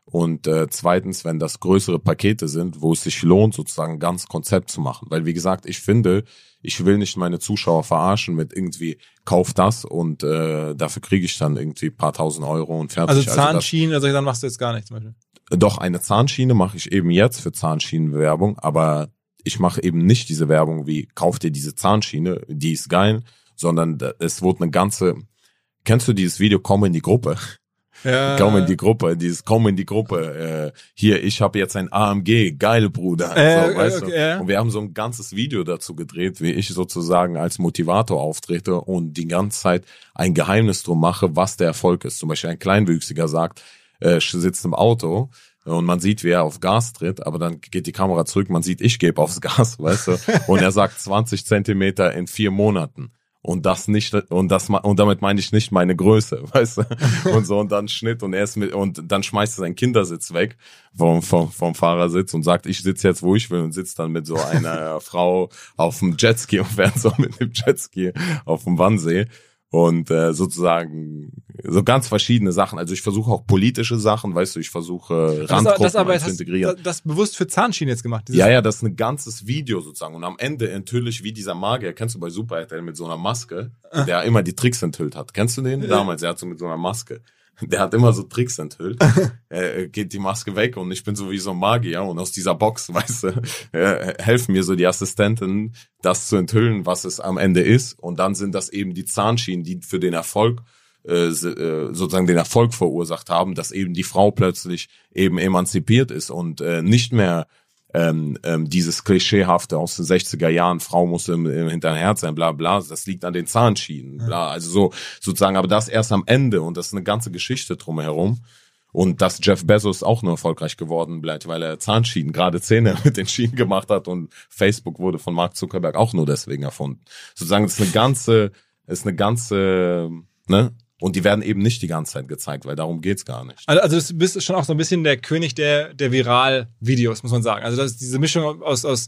Und äh, zweitens, wenn das größere Pakete sind, wo es sich lohnt, sozusagen ein ganzes Konzept zu machen. Weil, wie gesagt, ich finde, ich will nicht meine Zuschauer verarschen mit irgendwie, kauf das und äh, dafür kriege ich dann irgendwie ein paar tausend Euro und fertig. Also Zahnschienen, also, also dann machst du jetzt gar nichts zum Beispiel? Doch, eine Zahnschiene mache ich eben jetzt für Zahnschienenwerbung, aber ich mache eben nicht diese Werbung wie, kauf dir diese Zahnschiene, die ist geil, sondern es wurde eine ganze, kennst du dieses Video, komm in die Gruppe? Ja. Komm in die Gruppe, dieses komm in die Gruppe, äh, hier, ich habe jetzt ein A M G, geil, Bruder. Äh, so, weißt okay, du? ja. Und wir haben so ein ganzes Video dazu gedreht, wie ich sozusagen als Motivator auftrete und die ganze Zeit ein Geheimnis drum mache, was der Erfolg ist. Zum Beispiel ein Kleinwüchsiger sagt, äh, sitzt im Auto und man sieht, wie er auf Gas tritt, aber dann geht die Kamera zurück, man sieht, ich gebe aufs Gas, weißt du, und er sagt zwanzig Zentimeter in vier Monaten. Und das nicht, und das, und damit meine ich nicht meine Größe, weißt du? Und so, und dann Schnitt, und er ist mit, und dann schmeißt er seinen Kindersitz weg vom, vom, vom Fahrersitz und sagt, ich sitze jetzt, wo ich will, und sitzt dann mit so einer Frau auf dem Jetski und fährt so mit dem Jetski auf dem Wannsee. Und äh, sozusagen so ganz verschiedene Sachen. Also ich versuche auch politische Sachen, weißt du, ich versuche Randgruppen das, das aber zu hast, integrieren. Das, das bewusst für Zahnschienen jetzt gemacht? Ja, ja, das ist ein ganzes Video sozusagen. Und am Ende enthülle ich wie dieser Magier, kennst du bei Super R T L mit so einer Maske, ah. der immer die Tricks enthüllt hat. Kennst du den? Ja. Damals, er hat so mit so einer Maske. Der hat immer so Tricks enthüllt. äh, geht die Maske weg und ich bin so wie so ein Magier und aus dieser Box, weißt du, äh, helfen mir so die Assistenten, das zu enthüllen, was es am Ende ist. Und dann sind das eben die Zahnschienen, die für den Erfolg, äh, sozusagen den Erfolg verursacht haben, dass eben die Frau plötzlich eben emanzipiert ist und äh, nicht mehr Ähm, ähm, dieses Klischeehafte aus den sechziger Jahren, Frau muss im, im hinteren Herz sein, bla bla, das liegt an den Zahnschienen, bla, also so sozusagen, aber das erst am Ende und das ist eine ganze Geschichte drumherum und dass Jeff Bezos auch nur erfolgreich geworden bleibt, weil er Zahnschienen, gerade Zähne mit den Schienen gemacht hat und Facebook wurde von Mark Zuckerberg auch nur deswegen erfunden. Sozusagen, das ist eine ganze, ist eine ganze, ne? Und die werden eben nicht die ganze Zeit gezeigt, weil darum geht's gar nicht. Also, also du bist schon auch so ein bisschen der König der, der Viral-Videos, muss man sagen. Also das ist diese Mischung aus, aus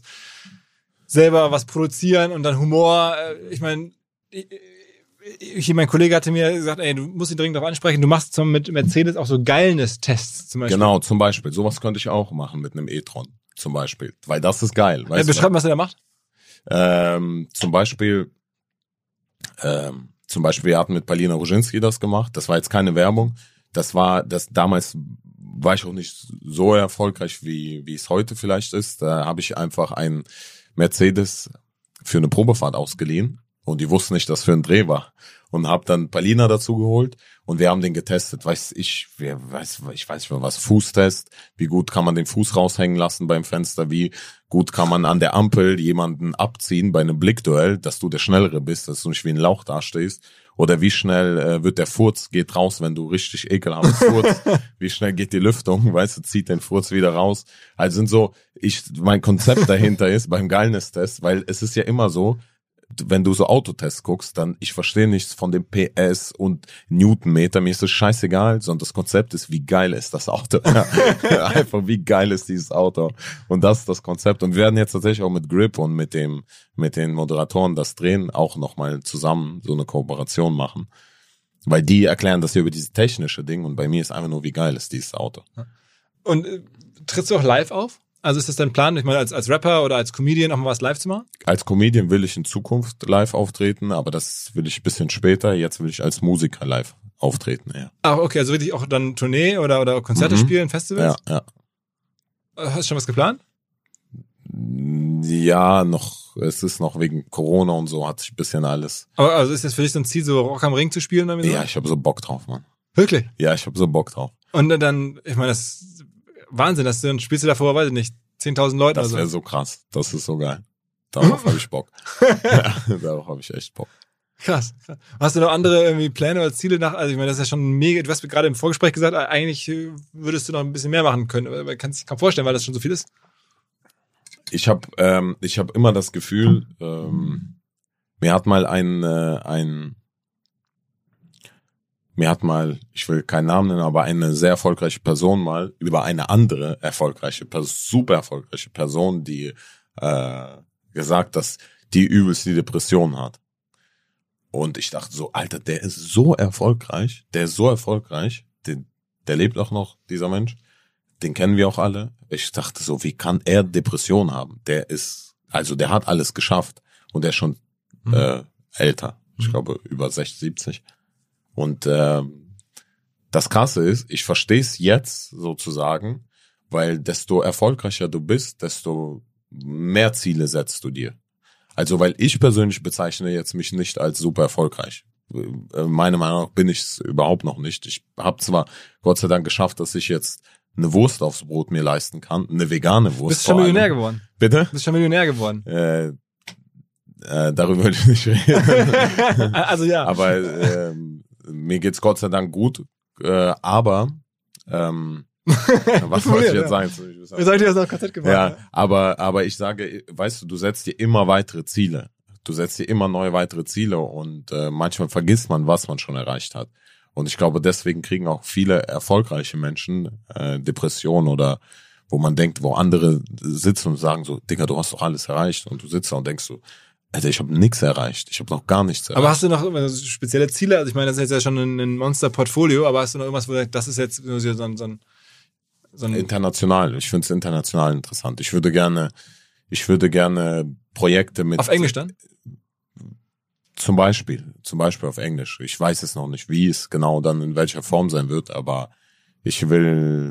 selber was produzieren und dann Humor. Ich meine, ich, ich, mein Kollege hatte mir gesagt, ey, du musst ihn dringend darauf ansprechen, du machst zum, mit Mercedes auch so Geilness-Tests zum Beispiel. Genau, zum Beispiel. Sowas könnte ich auch machen mit einem e-tron zum Beispiel, weil das ist geil. Ja, beschreib, was er da macht. Ähm, zum Beispiel... Ähm, Zum Beispiel, wir hatten mit Palina Roginski das gemacht. Das war jetzt keine Werbung. Das war, das damals war ich auch nicht so erfolgreich, wie wie es heute vielleicht ist. Da habe ich einfach einen Mercedes für eine Probefahrt ausgeliehen und die wussten nicht, dass für ein Dreh war. Und habe dann Palina dazu geholt und wir haben den getestet. Weiß ich, wer weiß, ich weiß nicht mehr was, Fußtest. Wie gut kann man den Fuß raushängen lassen beim Fenster? Wie gut kann man an der Ampel jemanden abziehen bei einem Blickduell, dass du der Schnellere bist, dass du nicht wie ein Lauch dastehst? Oder wie schnell äh, wird der Furz, geht raus, wenn du richtig ekelhaft furzt? Wie schnell geht die Lüftung? Weißt du, zieht den Furz wieder raus? Also sind so, ich, mein Konzept dahinter ist beim Geilness-Test, weil es ist ja immer so, wenn du so Autotests guckst, dann, ich verstehe nichts von dem P S und Newtonmeter, mir ist das scheißegal, sondern das Konzept ist, wie geil ist das Auto. Einfach, wie geil ist dieses Auto. Und das ist das Konzept. Und wir werden jetzt tatsächlich auch mit Grip und mit dem, mit den Moderatoren das drehen, auch nochmal zusammen so eine Kooperation machen. Weil die erklären das hier über dieses technische Ding und bei mir ist einfach nur, wie geil ist dieses Auto. Und äh, trittst du auch live auf? Also ist das dein Plan, ich meine, als, als Rapper oder als Comedian auch mal was live zu machen? Als Comedian will ich in Zukunft live auftreten, aber das will ich ein bisschen später. Jetzt will ich als Musiker live auftreten, ja. Ach, okay, also wirklich auch dann Tournee oder, oder Konzerte mhm. spielen, Festivals? Ja, ja. Hast du schon was geplant? Ja, noch, es ist noch wegen Corona und so, hat sich ein bisschen alles. Aber also ist das für dich so ein Ziel, so Rock am Ring zu spielen? Oder so? Ja, ich habe so Bock drauf, Mann. Wirklich? Ja, ich habe so Bock drauf. Und dann, ich meine, das Wahnsinn, dass du dann spielst du davor, weiß ich nicht, zehntausend Leute. Das wäre also. so krass. Das ist so geil. Darauf habe ich Bock. Ja, darauf habe ich echt Bock. Krass, krass. Hast du noch andere irgendwie Pläne oder Ziele nach? Also ich meine, das ist ja schon mega. Du hast mir gerade im Vorgespräch gesagt, eigentlich würdest du noch ein bisschen mehr machen können. Aber man kann sich kaum vorstellen, weil das schon so viel ist. Ich habe ähm, ich habe immer das Gefühl, ähm, mir hat mal ein äh, ein Mir hat mal, ich will keinen Namen nennen, aber eine sehr erfolgreiche Person mal über eine andere erfolgreiche, super erfolgreiche Person, die äh, gesagt, dass die übelst die Depression hat. Und ich dachte so, Alter, der ist so erfolgreich, der ist so erfolgreich, der, der lebt auch noch, dieser Mensch. den kennen wir auch alle. Ich dachte so, wie kann er Depression haben? Der ist, also der hat alles geschafft und der ist schon mhm. äh, älter. Ich mhm. glaube über sechzig, siebzig. Und äh, das Krasse ist, ich verstehe es jetzt sozusagen, weil desto erfolgreicher du bist, desto mehr Ziele setzt du dir. Also weil ich persönlich bezeichne jetzt mich nicht als super erfolgreich. Meiner Meinung nach bin ich es überhaupt noch nicht. Ich habe zwar Gott sei Dank geschafft, dass ich jetzt eine Wurst aufs Brot mir leisten kann, eine vegane Wurst. Bist du schon Millionär geworden? Bitte? Bist du schon Millionär geworden? Äh, äh, darüber will ich nicht reden. Also ja. Aber äh, mir geht's Gott sei Dank gut. Äh, aber ähm, was wollte ich jetzt sagen? Wir sollten das noch Konzept gemacht. Ja, aber aber ich sage, weißt du, du setzt dir immer weitere Ziele. Du setzt dir immer neue weitere Ziele und äh, manchmal vergisst man, was man schon erreicht hat. Und ich glaube, deswegen kriegen auch viele erfolgreiche Menschen äh, Depressionen oder wo man denkt, wo andere sitzen und sagen so, Digga, du hast doch alles erreicht. Und du sitzt da und denkst so, Alter, ich habe nichts erreicht. Ich habe noch gar nichts erreicht. Aber hast du noch spezielle Ziele? Also ich meine, das ist jetzt ja schon ein, ein Monster-Portfolio, aber hast du noch irgendwas, wo du sagst, das ist jetzt so ein, so ein, so ein international. Ich finde es international interessant. Ich würde gerne, ich würde gerne Projekte mit... Auf Englisch dann? Zum Beispiel, zum Beispiel auf Englisch. Ich weiß es noch nicht, wie es genau dann in welcher Form sein wird, aber ich will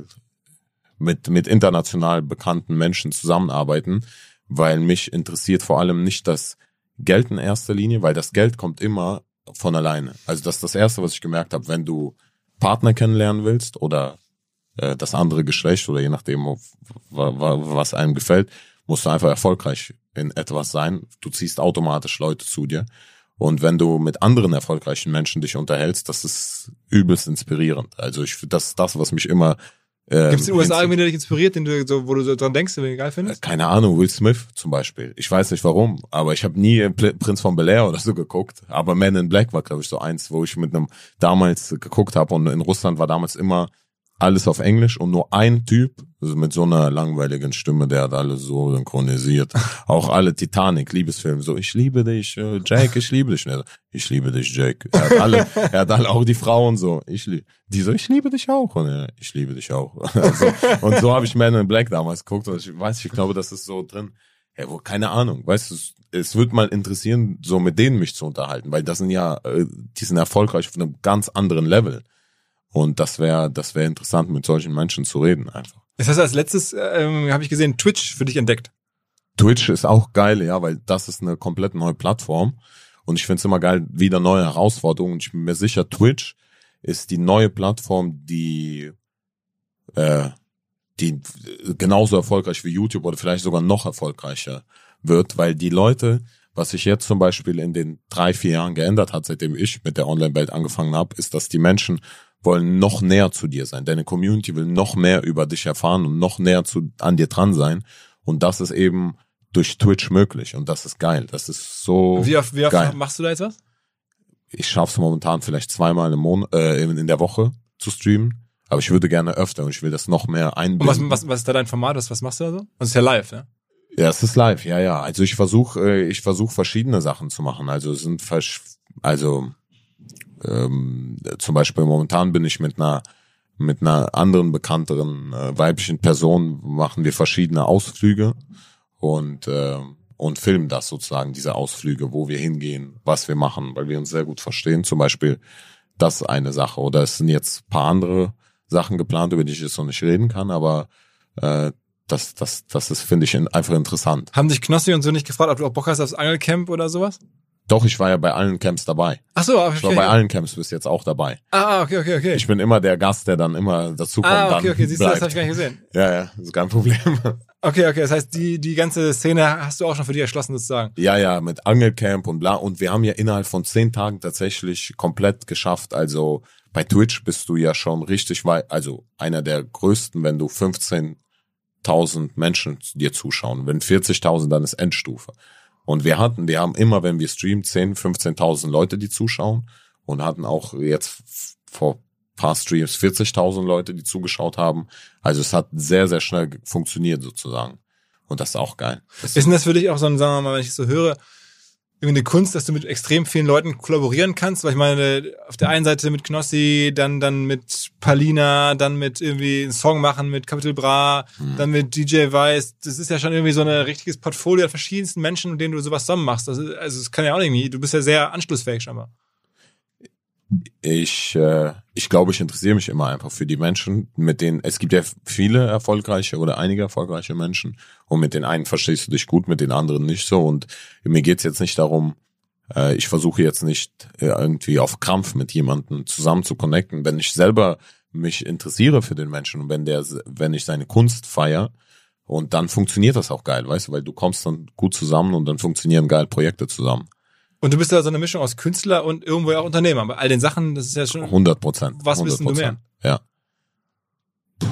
mit mit international bekannten Menschen zusammenarbeiten, weil mich interessiert vor allem nicht das Geld in erster Linie, weil das Geld kommt immer von alleine. Also das ist das Erste, was ich gemerkt habe, wenn du Partner kennenlernen willst oder äh, das andere Geschlecht oder je nachdem, was einem gefällt, musst du einfach erfolgreich in etwas sein. Du ziehst automatisch Leute zu dir. Und wenn du mit anderen erfolgreichen Menschen dich unterhältst, das ist übelst inspirierend. Also ich das ist das, was mich immer äh, Gibt es in den U S A irgendwie, der dich inspiriert, den du so, wo du so dran denkst, den du geil findest? Keine Ahnung, Will Smith zum Beispiel. Ich weiß nicht warum, aber ich habe nie Prinz von Bel-Air oder so geguckt. Aber Men in Black war, glaube ich, so eins, wo ich mit einem damals geguckt habe. Und in Russland war damals immer alles auf Englisch und nur ein Typ, also mit so einer langweiligen Stimme, der hat alles so synchronisiert. Auch alle Titanic, Liebesfilme, so, ich liebe dich, Jake, ich liebe dich. Ich liebe dich, Jake. Er hat alle, er hat alle, auch die Frauen so, ich liebe, die so, ich liebe dich auch. Und er, ich liebe dich auch. Also, und so habe ich Men in Black damals geguckt und ich weiß, ich glaube, das ist so drin. Ja, wo, keine Ahnung, weißt du, es würde mal interessieren, so mit denen mich zu unterhalten, weil das sind ja, die sind erfolgreich auf einem ganz anderen Level. Und das wäre das wäre interessant, mit solchen Menschen zu reden einfach. Das heißt, als letztes ähm, habe ich gesehen, Twitch für dich entdeckt. Twitch ist auch geil, ja, weil das ist eine komplett neue Plattform. Und ich finde es immer geil, wieder neue Herausforderungen. Und ich bin mir sicher, Twitch ist die neue Plattform, die äh, die genauso erfolgreich wie YouTube oder vielleicht sogar noch erfolgreicher wird, weil die Leute, was sich jetzt zum Beispiel in den drei, vier Jahren geändert hat, seitdem ich mit der Online-Welt angefangen habe, ist, dass die Menschen wollen noch näher zu dir sein. Deine Community will noch mehr über dich erfahren und noch näher zu, an dir dran sein. Und das ist eben durch Twitch möglich. Und das ist geil. Das ist so Wie oft, wie oft geil. Machst du da jetzt was? Ich schaff's momentan vielleicht zweimal im Monat, äh, in der Woche zu streamen. Aber ich würde gerne öfter und ich will das noch mehr einbinden. Und was, was, was ist da dein Format? Was, was machst du da so? Das ist ja live, ja? Ja, es ist live, ja, ja. Also ich versuche, äh, ich versuche verschiedene Sachen zu machen. Also es sind, versch- also Ähm, zum Beispiel momentan bin ich mit einer mit einer anderen bekannteren äh, weiblichen Person, machen wir verschiedene Ausflüge und äh, und filmen das sozusagen, diese Ausflüge, wo wir hingehen, was wir machen, weil wir uns sehr gut verstehen. Zum Beispiel das eine Sache. Oder es sind jetzt ein paar andere Sachen geplant, über die ich jetzt noch nicht reden kann, aber äh, das das das ist, finde ich, einfach interessant. Haben dich Knossi und so nicht gefragt, ob du auch Bock hast aufs Angelcamp oder sowas? Doch, ich war ja bei allen Camps dabei. Ach so, okay. Ich war bei allen Camps bis jetzt auch dabei. Ah, okay, okay, okay. Ich bin immer der Gast, der dann immer dazukommt. Ah, okay, okay, siehst du, bleibt. das habe ich gar nicht gesehen. Ja, ja, ist kein Problem. Okay, okay, das heißt, die die ganze Szene hast du auch schon für dich erschlossen sozusagen. Ja, ja, mit Angelcamp und bla. Und wir haben ja innerhalb von zehn Tagen tatsächlich komplett geschafft. Also bei Twitch bist du ja schon richtig weit, also einer der größten, wenn du fünfzehntausend Menschen dir zuschauen. Wenn vierzigtausend, dann ist Endstufe. Und wir hatten, wir haben immer, wenn wir streamen, zehn, fünfzehntausend Leute, die zuschauen und hatten auch jetzt vor paar Streams vierzigtausend Leute, die zugeschaut haben. Also es hat sehr, sehr schnell funktioniert sozusagen. Und das ist auch geil. Das ist denn das für dich auch so ein, sagen wir mal, wenn ich es so höre, irgendwie eine Kunst, dass du mit extrem vielen Leuten kollaborieren kannst, weil ich meine, auf der einen Seite mit Knossi, dann dann mit Palina, dann mit irgendwie einen Song machen mit Capital Bra, mhm. dann mit D J Weiss. Das ist ja schon irgendwie so ein richtiges Portfolio an verschiedensten Menschen, mit denen du sowas zusammen machst. Das ist, also es kann ja auch irgendwie, du bist ja sehr anschlussfähig scheinbar. Ich, äh, ich glaube, ich interessiere mich immer einfach für die Menschen, mit denen, es gibt ja viele erfolgreiche oder einige erfolgreiche Menschen und mit den einen verstehst du dich gut, mit den anderen nicht so und mir geht's jetzt nicht darum, äh, ich versuche jetzt nicht äh, irgendwie auf Krampf mit jemandem zusammen zu connecten, wenn ich selber mich interessiere für den Menschen und wenn der, wenn ich seine Kunst feiere und dann funktioniert das auch geil, weißt du, weil du kommst dann gut zusammen und dann funktionieren geil Projekte zusammen. Und du bist ja so eine Mischung aus Künstler und irgendwo auch Unternehmer. Bei all den Sachen, das ist ja schon... hundert Prozent. Was bist denn du mehr? Ja. Puh,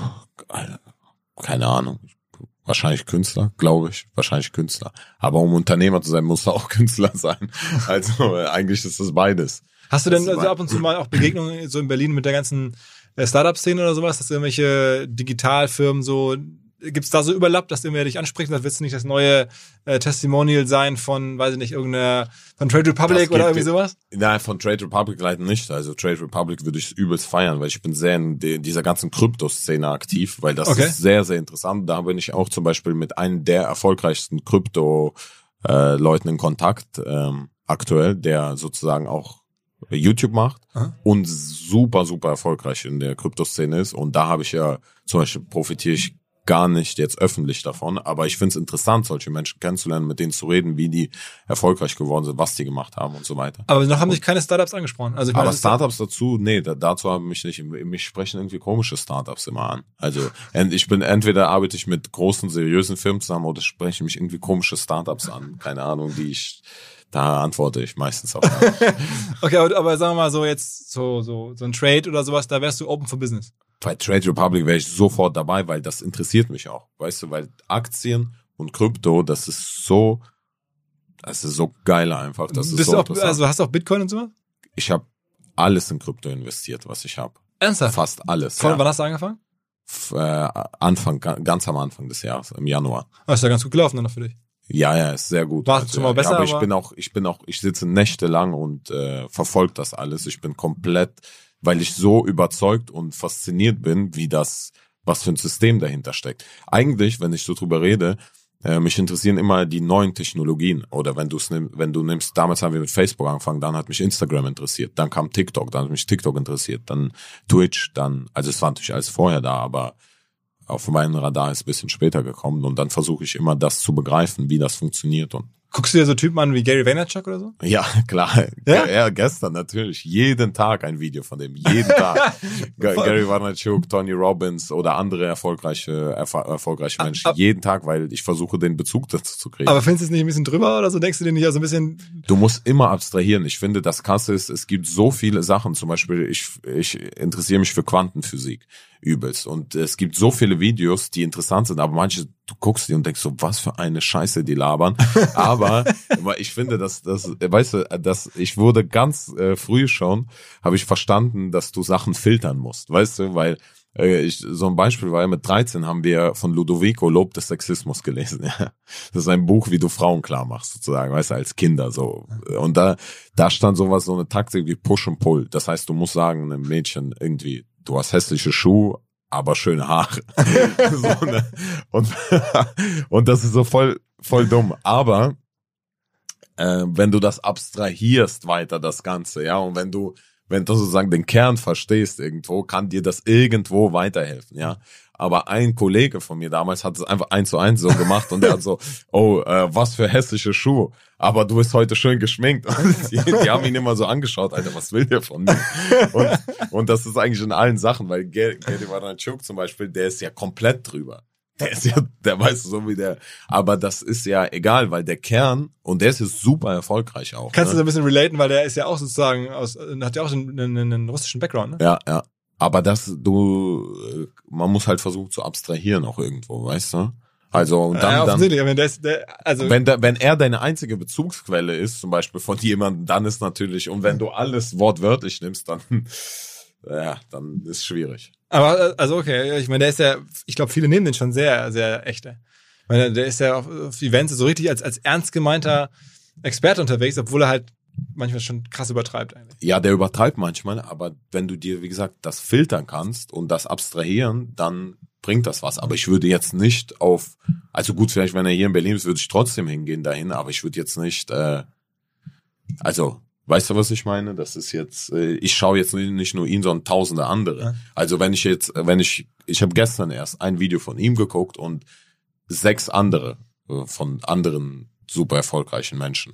keine Ahnung. Wahrscheinlich Künstler, glaube ich. Wahrscheinlich Künstler. Aber um Unternehmer zu sein, musst du auch Künstler sein. Also eigentlich ist das beides. Hast du denn also ab und zu mal auch Begegnungen so in Berlin mit der ganzen Startup-Szene oder sowas, dass irgendwelche Digitalfirmen so... Gibt's da so Überlapp, dass irgendwer dich anspricht, das wird nicht das neue äh, Testimonial sein von, weiß ich nicht, irgendeiner, von Trade Republic oder irgendwie sowas? Nein, von Trade Republic leider nicht. Also Trade Republic würde ich übelst feiern, weil ich bin sehr in de, dieser ganzen Krypto-Szene aktiv, weil das okay. ist sehr, sehr interessant. Da bin ich auch zum Beispiel mit einem der erfolgreichsten Krypto-Leuten äh, in Kontakt ähm, aktuell, der sozusagen auch YouTube macht Aha. und super, super erfolgreich in der Krypto-Szene ist. Und da habe ich ja zum Beispiel profitiere ich gar nicht jetzt öffentlich davon, aber ich finde es interessant, solche Menschen kennenzulernen, mit denen zu reden, wie die erfolgreich geworden sind, was die gemacht haben und so weiter. Aber noch haben sich keine Startups angesprochen. Also ich meine, aber Startups dazu, nee, da, dazu haben mich nicht, mich sprechen irgendwie komische Startups immer an. Also ich bin, entweder arbeite ich mit großen, seriösen Firmen zusammen oder sprechen mich irgendwie komische Startups an, keine Ahnung, die ich, da antworte ich meistens auch. Okay, aber, aber sagen wir mal so jetzt, so, so, so ein Trade oder sowas, da wärst du open for business. Bei Trade Republic wäre ich sofort dabei, weil das interessiert mich auch. Weißt du, weil Aktien und Krypto, das ist so, das ist so geil einfach. Das ist Bist so du auch, also hast du auch Bitcoin und so? Ich habe alles in Krypto investiert, was ich habe. Ernsthaft? Fast alles. Von ja. wann hast du angefangen? F- äh, Anfang, ganz am Anfang des Jahres, im Januar. Ah, ist ja ganz gut gelaufen dann noch für dich. Ja, ja, ist sehr gut. War es schon mal besser, ja, aber ich aber bin auch, ich bin auch, ich sitze nächtelang und äh, verfolge das alles. Ich bin komplett, weil ich so überzeugt und fasziniert bin, wie das, was für ein System dahinter steckt. Eigentlich, wenn ich so drüber rede, äh, mich interessieren immer die neuen Technologien. Oder wenn du es nimmst, wenn du nimmst, damals haben wir mit Facebook angefangen, dann hat mich Instagram interessiert, dann kam TikTok, dann hat mich TikTok interessiert, dann Twitch, dann, also es war natürlich alles vorher da, aber auf meinen Radar ist ein bisschen später gekommen und dann versuche ich immer das zu begreifen, wie das funktioniert. Und guckst du dir so Typen an wie Gary Vaynerchuk oder so? ja, klar. Ja, ja gestern natürlich. Jeden Tag ein Video von dem. Jeden Tag. Gary Vaynerchuk, Tony Robbins oder andere erfolgreiche erf- erfolgreiche Menschen. Ab, jeden Tag, weil ich versuche, den Bezug dazu zu kriegen. Aber findest du es nicht ein bisschen drüber oder so? Denkst du dir nicht auch so ein bisschen... Du musst immer abstrahieren. Ich finde, das Krasse ist, es gibt so viele Sachen. Zum Beispiel, ich, ich interessiere mich für Quantenphysik übelst. Und es gibt so viele Videos, die interessant sind, aber manche, du guckst die und denkst so, was für eine Scheiße die labern. Aber ich finde, dass das, weißt du, dass ich wurde ganz äh, früh schon, habe ich verstanden, dass du Sachen filtern musst, weißt du, weil äh, ich, so ein Beispiel war ja, mit dreizehn haben wir von Ludovico Lob des Sexismus gelesen. Ja. Das ist ein Buch, wie du Frauen klar machst, sozusagen, weißt du, als Kinder so. Und da, da stand sowas, so eine Taktik wie Push and Pull. Das heißt, du musst sagen, einem Mädchen irgendwie, du hast hässliche Schuhe, aber schöne Haare. So, ne? Und, und das ist so voll, voll dumm. Aber äh, wenn du das abstrahierst weiter, das Ganze, ja, und wenn du, wenn du sozusagen den Kern verstehst irgendwo, kann dir das irgendwo weiterhelfen, ja. Aber ein Kollege von mir damals hat es einfach eins zu eins so gemacht und der hat so, oh, äh, was für hässliche Schuhe, aber du bist heute schön geschminkt. Und die, die haben ihn immer so angeschaut, Alter, was will der von mir? Und, und das ist eigentlich in allen Sachen, weil Gary Vaynerchuk zum Beispiel, der ist ja komplett drüber. Der ist ja, der weiß so wie der, aber das ist ja egal, weil der Kern, und der ist jetzt super erfolgreich auch. Kannst ne? du so ein bisschen relaten, weil der ist ja auch sozusagen aus, hat ja auch einen, einen, einen russischen Background, ne? Ja, ja. Aber das, du, man muss halt versuchen zu abstrahieren auch irgendwo, weißt du? Also, und dann, ja, offensichtlich, dann aber der ist, der, also. wenn, der, wenn er deine einzige Bezugsquelle ist, zum Beispiel von jemandem, dann ist natürlich, und wenn du alles wortwörtlich nimmst, dann, ja, dann ist schwierig. Aber, also, okay, ich meine, der ist ja, ich glaube, viele nehmen den schon sehr, sehr echt. Ich meine, der ist ja auf, auf Events so richtig als, als ernst gemeinter Experte unterwegs, obwohl er halt manchmal schon krass übertreibt eigentlich. Ja, der übertreibt manchmal, aber wenn du dir, wie gesagt, das filtern kannst und das abstrahieren, dann bringt das was. Aber ich würde jetzt nicht auf, also gut, vielleicht wenn er hier in Berlin ist, würde ich trotzdem hingehen dahin, aber ich würde jetzt nicht, äh, also, weißt du, was ich meine? Das ist jetzt, äh, ich schaue jetzt nicht nur ihn, sondern tausende andere. Ja. Also wenn ich jetzt, wenn ich, ich habe gestern erst ein Video von ihm geguckt und sechs andere äh, von anderen super erfolgreichen Menschen.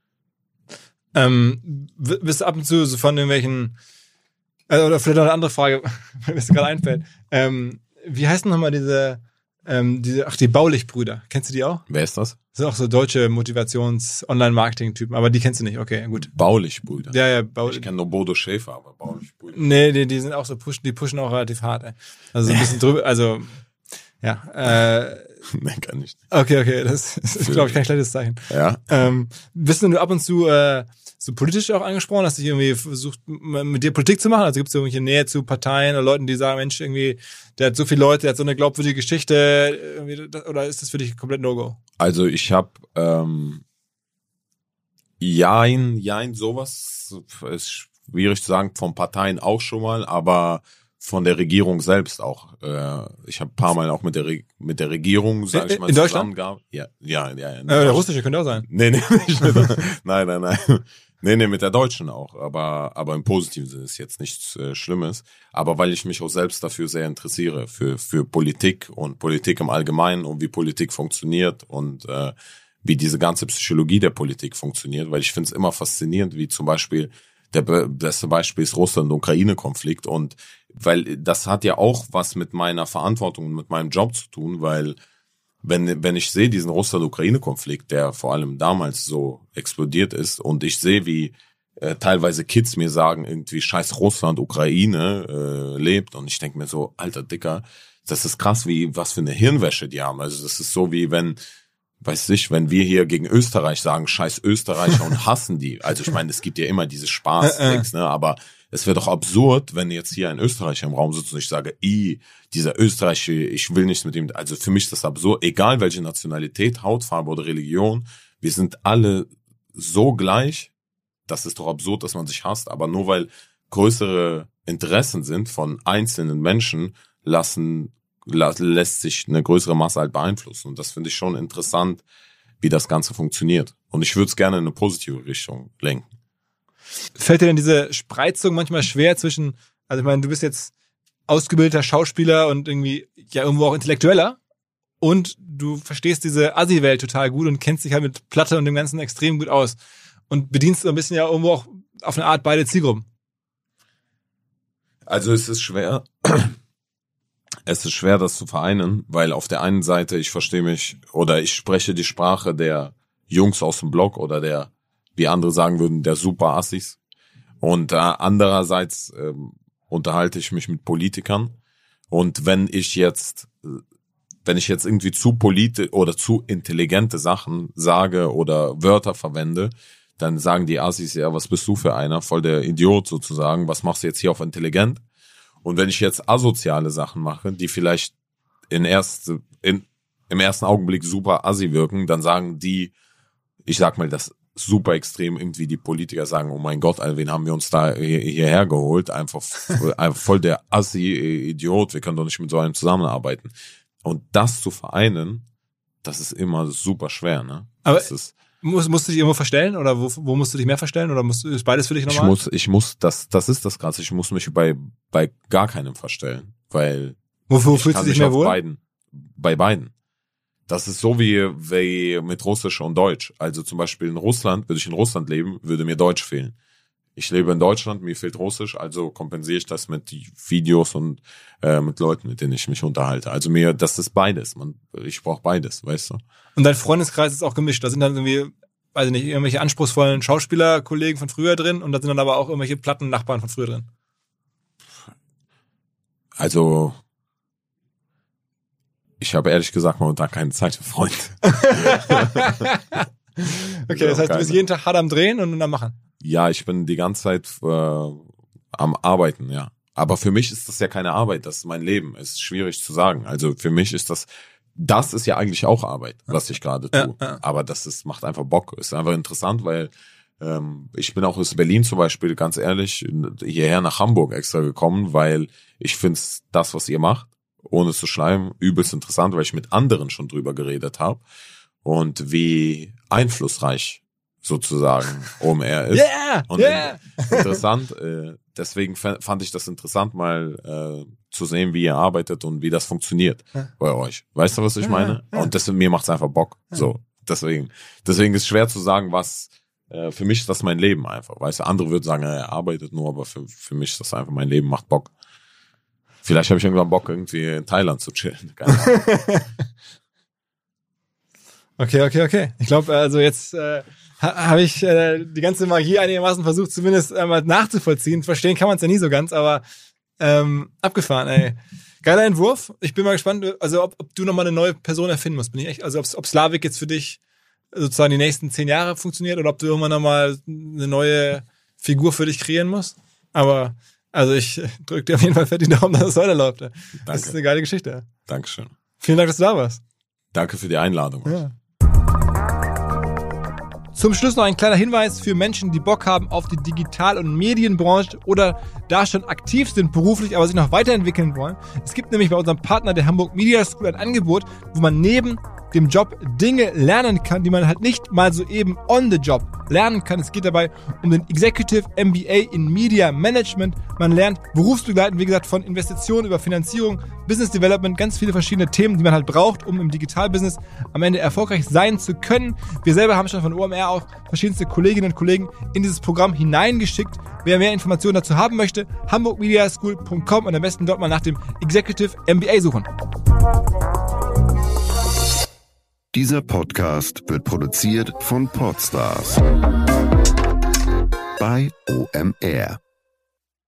Ähm, bist du ab und zu so von irgendwelchen, äh, oder vielleicht noch eine andere Frage, weil mir das gerade einfällt. Ähm, wie heißen nochmal diese, ähm, diese, ach, die Baulich-Brüder. Kennst du die auch? Wer ist das? Das sind auch so deutsche Motivations-Online-Marketing-Typen, aber die kennst du nicht. Okay, gut. Baulich-Brüder. Ja, ja, Baulich. Ich kenne nur Bodo Schäfer, aber Baulich-Brüder. Nee, die, die sind auch so, pushen, die pushen auch relativ hart, ey. Also so ein bisschen drüber, also, ja, äh, Nein, kann nicht. Okay, okay, das ist, glaube ich, kein schlechtes Zeichen. Ja. Ähm, bist du ab und zu äh, so politisch auch angesprochen? Hast du dich irgendwie versucht, mit dir Politik zu machen? Also gibt es irgendwelche Nähe zu Parteien oder Leuten, die sagen, Mensch, irgendwie, der hat so viele Leute, der hat so eine glaubwürdige Geschichte, irgendwie, oder ist das für dich komplett No-Go? Also ich habe ähm, Jein, Jein, sowas ist schwierig zu sagen, von Parteien auch schon mal, aber von der Regierung selbst auch. Äh, ich habe ein paar Mal auch mit der Re- mit der Regierung, sag ich mal, in Deutschland? zusammengearbeitet. Ja, ja, ja. ja äh, der russische könnte auch sein. Nee, nee, nicht mit der, nein, nein, nein. Nee, nee, mit der Deutschen auch, aber aber im positiven Sinne ist jetzt nichts äh, Schlimmes, aber weil ich mich auch selbst dafür sehr interessiere, für für Politik und Politik im Allgemeinen und wie Politik funktioniert und äh, wie diese ganze Psychologie der Politik funktioniert, weil ich finde es immer faszinierend, wie zum Beispiel der beste Beispiel ist Russland-Ukraine-Konflikt und weil das hat ja auch was mit meiner Verantwortung und mit meinem Job zu tun, weil wenn wenn ich sehe diesen Russland-Ukraine-Konflikt, der vor allem damals so explodiert ist und ich sehe, wie äh, teilweise Kids mir sagen, irgendwie scheiß Russland, Ukraine äh, lebt und ich denke mir so, alter Dicker, das ist krass, wie was für eine Hirnwäsche die haben. Also das ist so wie wenn weiß ich, wenn wir hier gegen Österreich sagen, scheiß Österreicher und hassen die. Also ich meine, es gibt ja immer diese Spaß, ne? Aber es wäre doch absurd, wenn jetzt hier ein Österreicher im Raum sitzt und ich sage, i, dieser Österreicher, ich will nichts mit ihm. Also für mich ist das absurd, egal welche Nationalität, Hautfarbe oder Religion, wir sind alle so gleich, das ist doch absurd, dass man sich hasst. Aber nur weil größere Interessen sind von einzelnen Menschen, lassen lässt sich eine größere Masse halt beeinflussen. Und das finde ich schon interessant, wie das Ganze funktioniert. Und ich würde es gerne in eine positive Richtung lenken. Fällt dir denn diese Spreizung manchmal schwer zwischen, also ich meine, du bist jetzt ausgebildeter Schauspieler und irgendwie ja irgendwo auch Intellektueller und du verstehst diese Assi-Welt total gut und kennst dich halt mit Platte und dem Ganzen extrem gut aus und bedienst so ein bisschen ja irgendwo auch auf eine Art beide Zielgruppen. Also es ist schwer... Es ist schwer, das zu vereinen, weil auf der einen Seite ich verstehe mich oder ich spreche die Sprache der Jungs aus dem Blog oder der, wie andere sagen würden, der Super-Assis. Und äh, andererseits ähm, unterhalte ich mich mit Politikern. Und wenn ich jetzt, wenn ich jetzt irgendwie zu politi- oder zu intelligente Sachen sage oder Wörter verwende, dann sagen die Assis, ja, was bist du für einer? Voll der Idiot sozusagen. Was machst du jetzt hier auf intelligent? Und wenn ich jetzt asoziale Sachen mache, die vielleicht in erst, in, im ersten Augenblick super assi wirken, dann sagen die, ich sag mal, das super extrem irgendwie die Politiker sagen, oh mein Gott, Alter, wen haben wir uns da hierher geholt? Einfach, einfach voll der Assi-Idiot, wir können doch nicht mit so einem zusammenarbeiten. Und das zu vereinen, das ist immer super schwer, ne? Aber das ist, Musst, musst du dich irgendwo verstellen oder wo, wo musst du dich mehr verstellen oder musst, ist beides für dich normal? Ich muss, ich muss, das, das ist das Krasse, ich muss mich bei, bei gar keinem verstellen, weil Wofür ich fühlst kann du dich mich mehr auf wohl? beiden, bei beiden. Das ist so wie, wie mit Russisch und Deutsch. Also zum Beispiel in Russland, würde ich in Russland leben, würde mir Deutsch fehlen. Ich lebe in Deutschland, mir fehlt Russisch, also kompensiere ich das mit Videos und äh, mit Leuten, mit denen ich mich unterhalte. Also mir, das ist beides. Man, ich brauche beides, weißt du. Und dein Freundeskreis ist auch gemischt. Da sind dann irgendwie, weiß ich nicht, irgendwelche anspruchsvollen Schauspielerkollegen von früher drin und da sind dann aber auch irgendwelche platten Nachbarn von früher drin. Also ich habe ehrlich gesagt momentan keine Zeit für Freunde. Okay, das heißt, du bist jeden Tag hart am Drehen und am Machen. Ja, ich bin die ganze Zeit äh, am Arbeiten, ja. Aber für mich ist das ja keine Arbeit, das ist mein Leben. Es ist schwierig zu sagen. Also für mich ist das das ist ja eigentlich auch Arbeit, was ich gerade tue. Ja, ja. Aber das ist, macht einfach Bock. Ist einfach interessant, weil ähm, ich bin auch aus Berlin zum Beispiel, ganz ehrlich, hierher nach Hamburg extra gekommen, weil ich finde das, was ihr macht, ohne zu schleimen, übelst interessant, weil ich mit anderen schon drüber geredet habe und wie einflussreich sozusagen O M R ist. Yeah, und yeah. interessant, äh, deswegen fand ich das interessant, mal äh, zu sehen, wie ihr arbeitet und wie das funktioniert ja. bei euch. Weißt du, was ich ja, meine? Ja. Und das, mir macht's einfach Bock. Ja. So, deswegen. Deswegen ist schwer zu sagen, was äh, für mich ist das mein Leben einfach. Weißt du, andere würden sagen, er arbeitet nur, aber für, für mich ist das einfach mein Leben, macht Bock. Vielleicht habe ich irgendwann Bock, irgendwie in Thailand zu chillen. Okay, okay, okay. Ich glaube, also jetzt äh, ha, habe ich äh, die ganze Magie einigermaßen versucht, zumindest einmal nachzuvollziehen. Verstehen kann man es ja nie so ganz, aber ähm, abgefahren, ey. Geiler Entwurf. Ich bin mal gespannt, also ob, ob du nochmal eine neue Person erfinden musst. Bin ich echt, also ob, ob Slavik jetzt für dich sozusagen die nächsten zehn Jahre funktioniert oder ob du irgendwann nochmal eine neue Figur für dich kreieren musst. Aber also ich drücke dir auf jeden Fall fett die Daumen, dass es weiterläuft. Ey. Das ist eine geile Geschichte. Dankeschön. Vielen Dank, dass du da warst. Danke für die Einladung. Ja. Zum Schluss noch ein kleiner Hinweis für Menschen, die Bock haben auf die Digital- und Medienbranche oder da schon aktiv sind beruflich, aber sich noch weiterentwickeln wollen. Es gibt nämlich bei unserem Partner der Hamburg Media School ein Angebot, wo man neben dem Job Dinge lernen kann, die man halt nicht mal so eben on the job lernen kann. Es geht dabei um den Executive M B A in Media Management. Man lernt berufsbegleitend, wie gesagt, von Investitionen über Finanzierung, Business Development, ganz viele verschiedene Themen, die man halt braucht, um im Digitalbusiness am Ende erfolgreich sein zu können. Wir selber haben schon von O M R auch verschiedenste Kolleginnen und Kollegen in dieses Programm hineingeschickt. Wer mehr Informationen dazu haben möchte, hamburg media school punkt com und am besten dort mal nach dem Executive M B A suchen. Dieser Podcast wird produziert von Podstars bei O M R.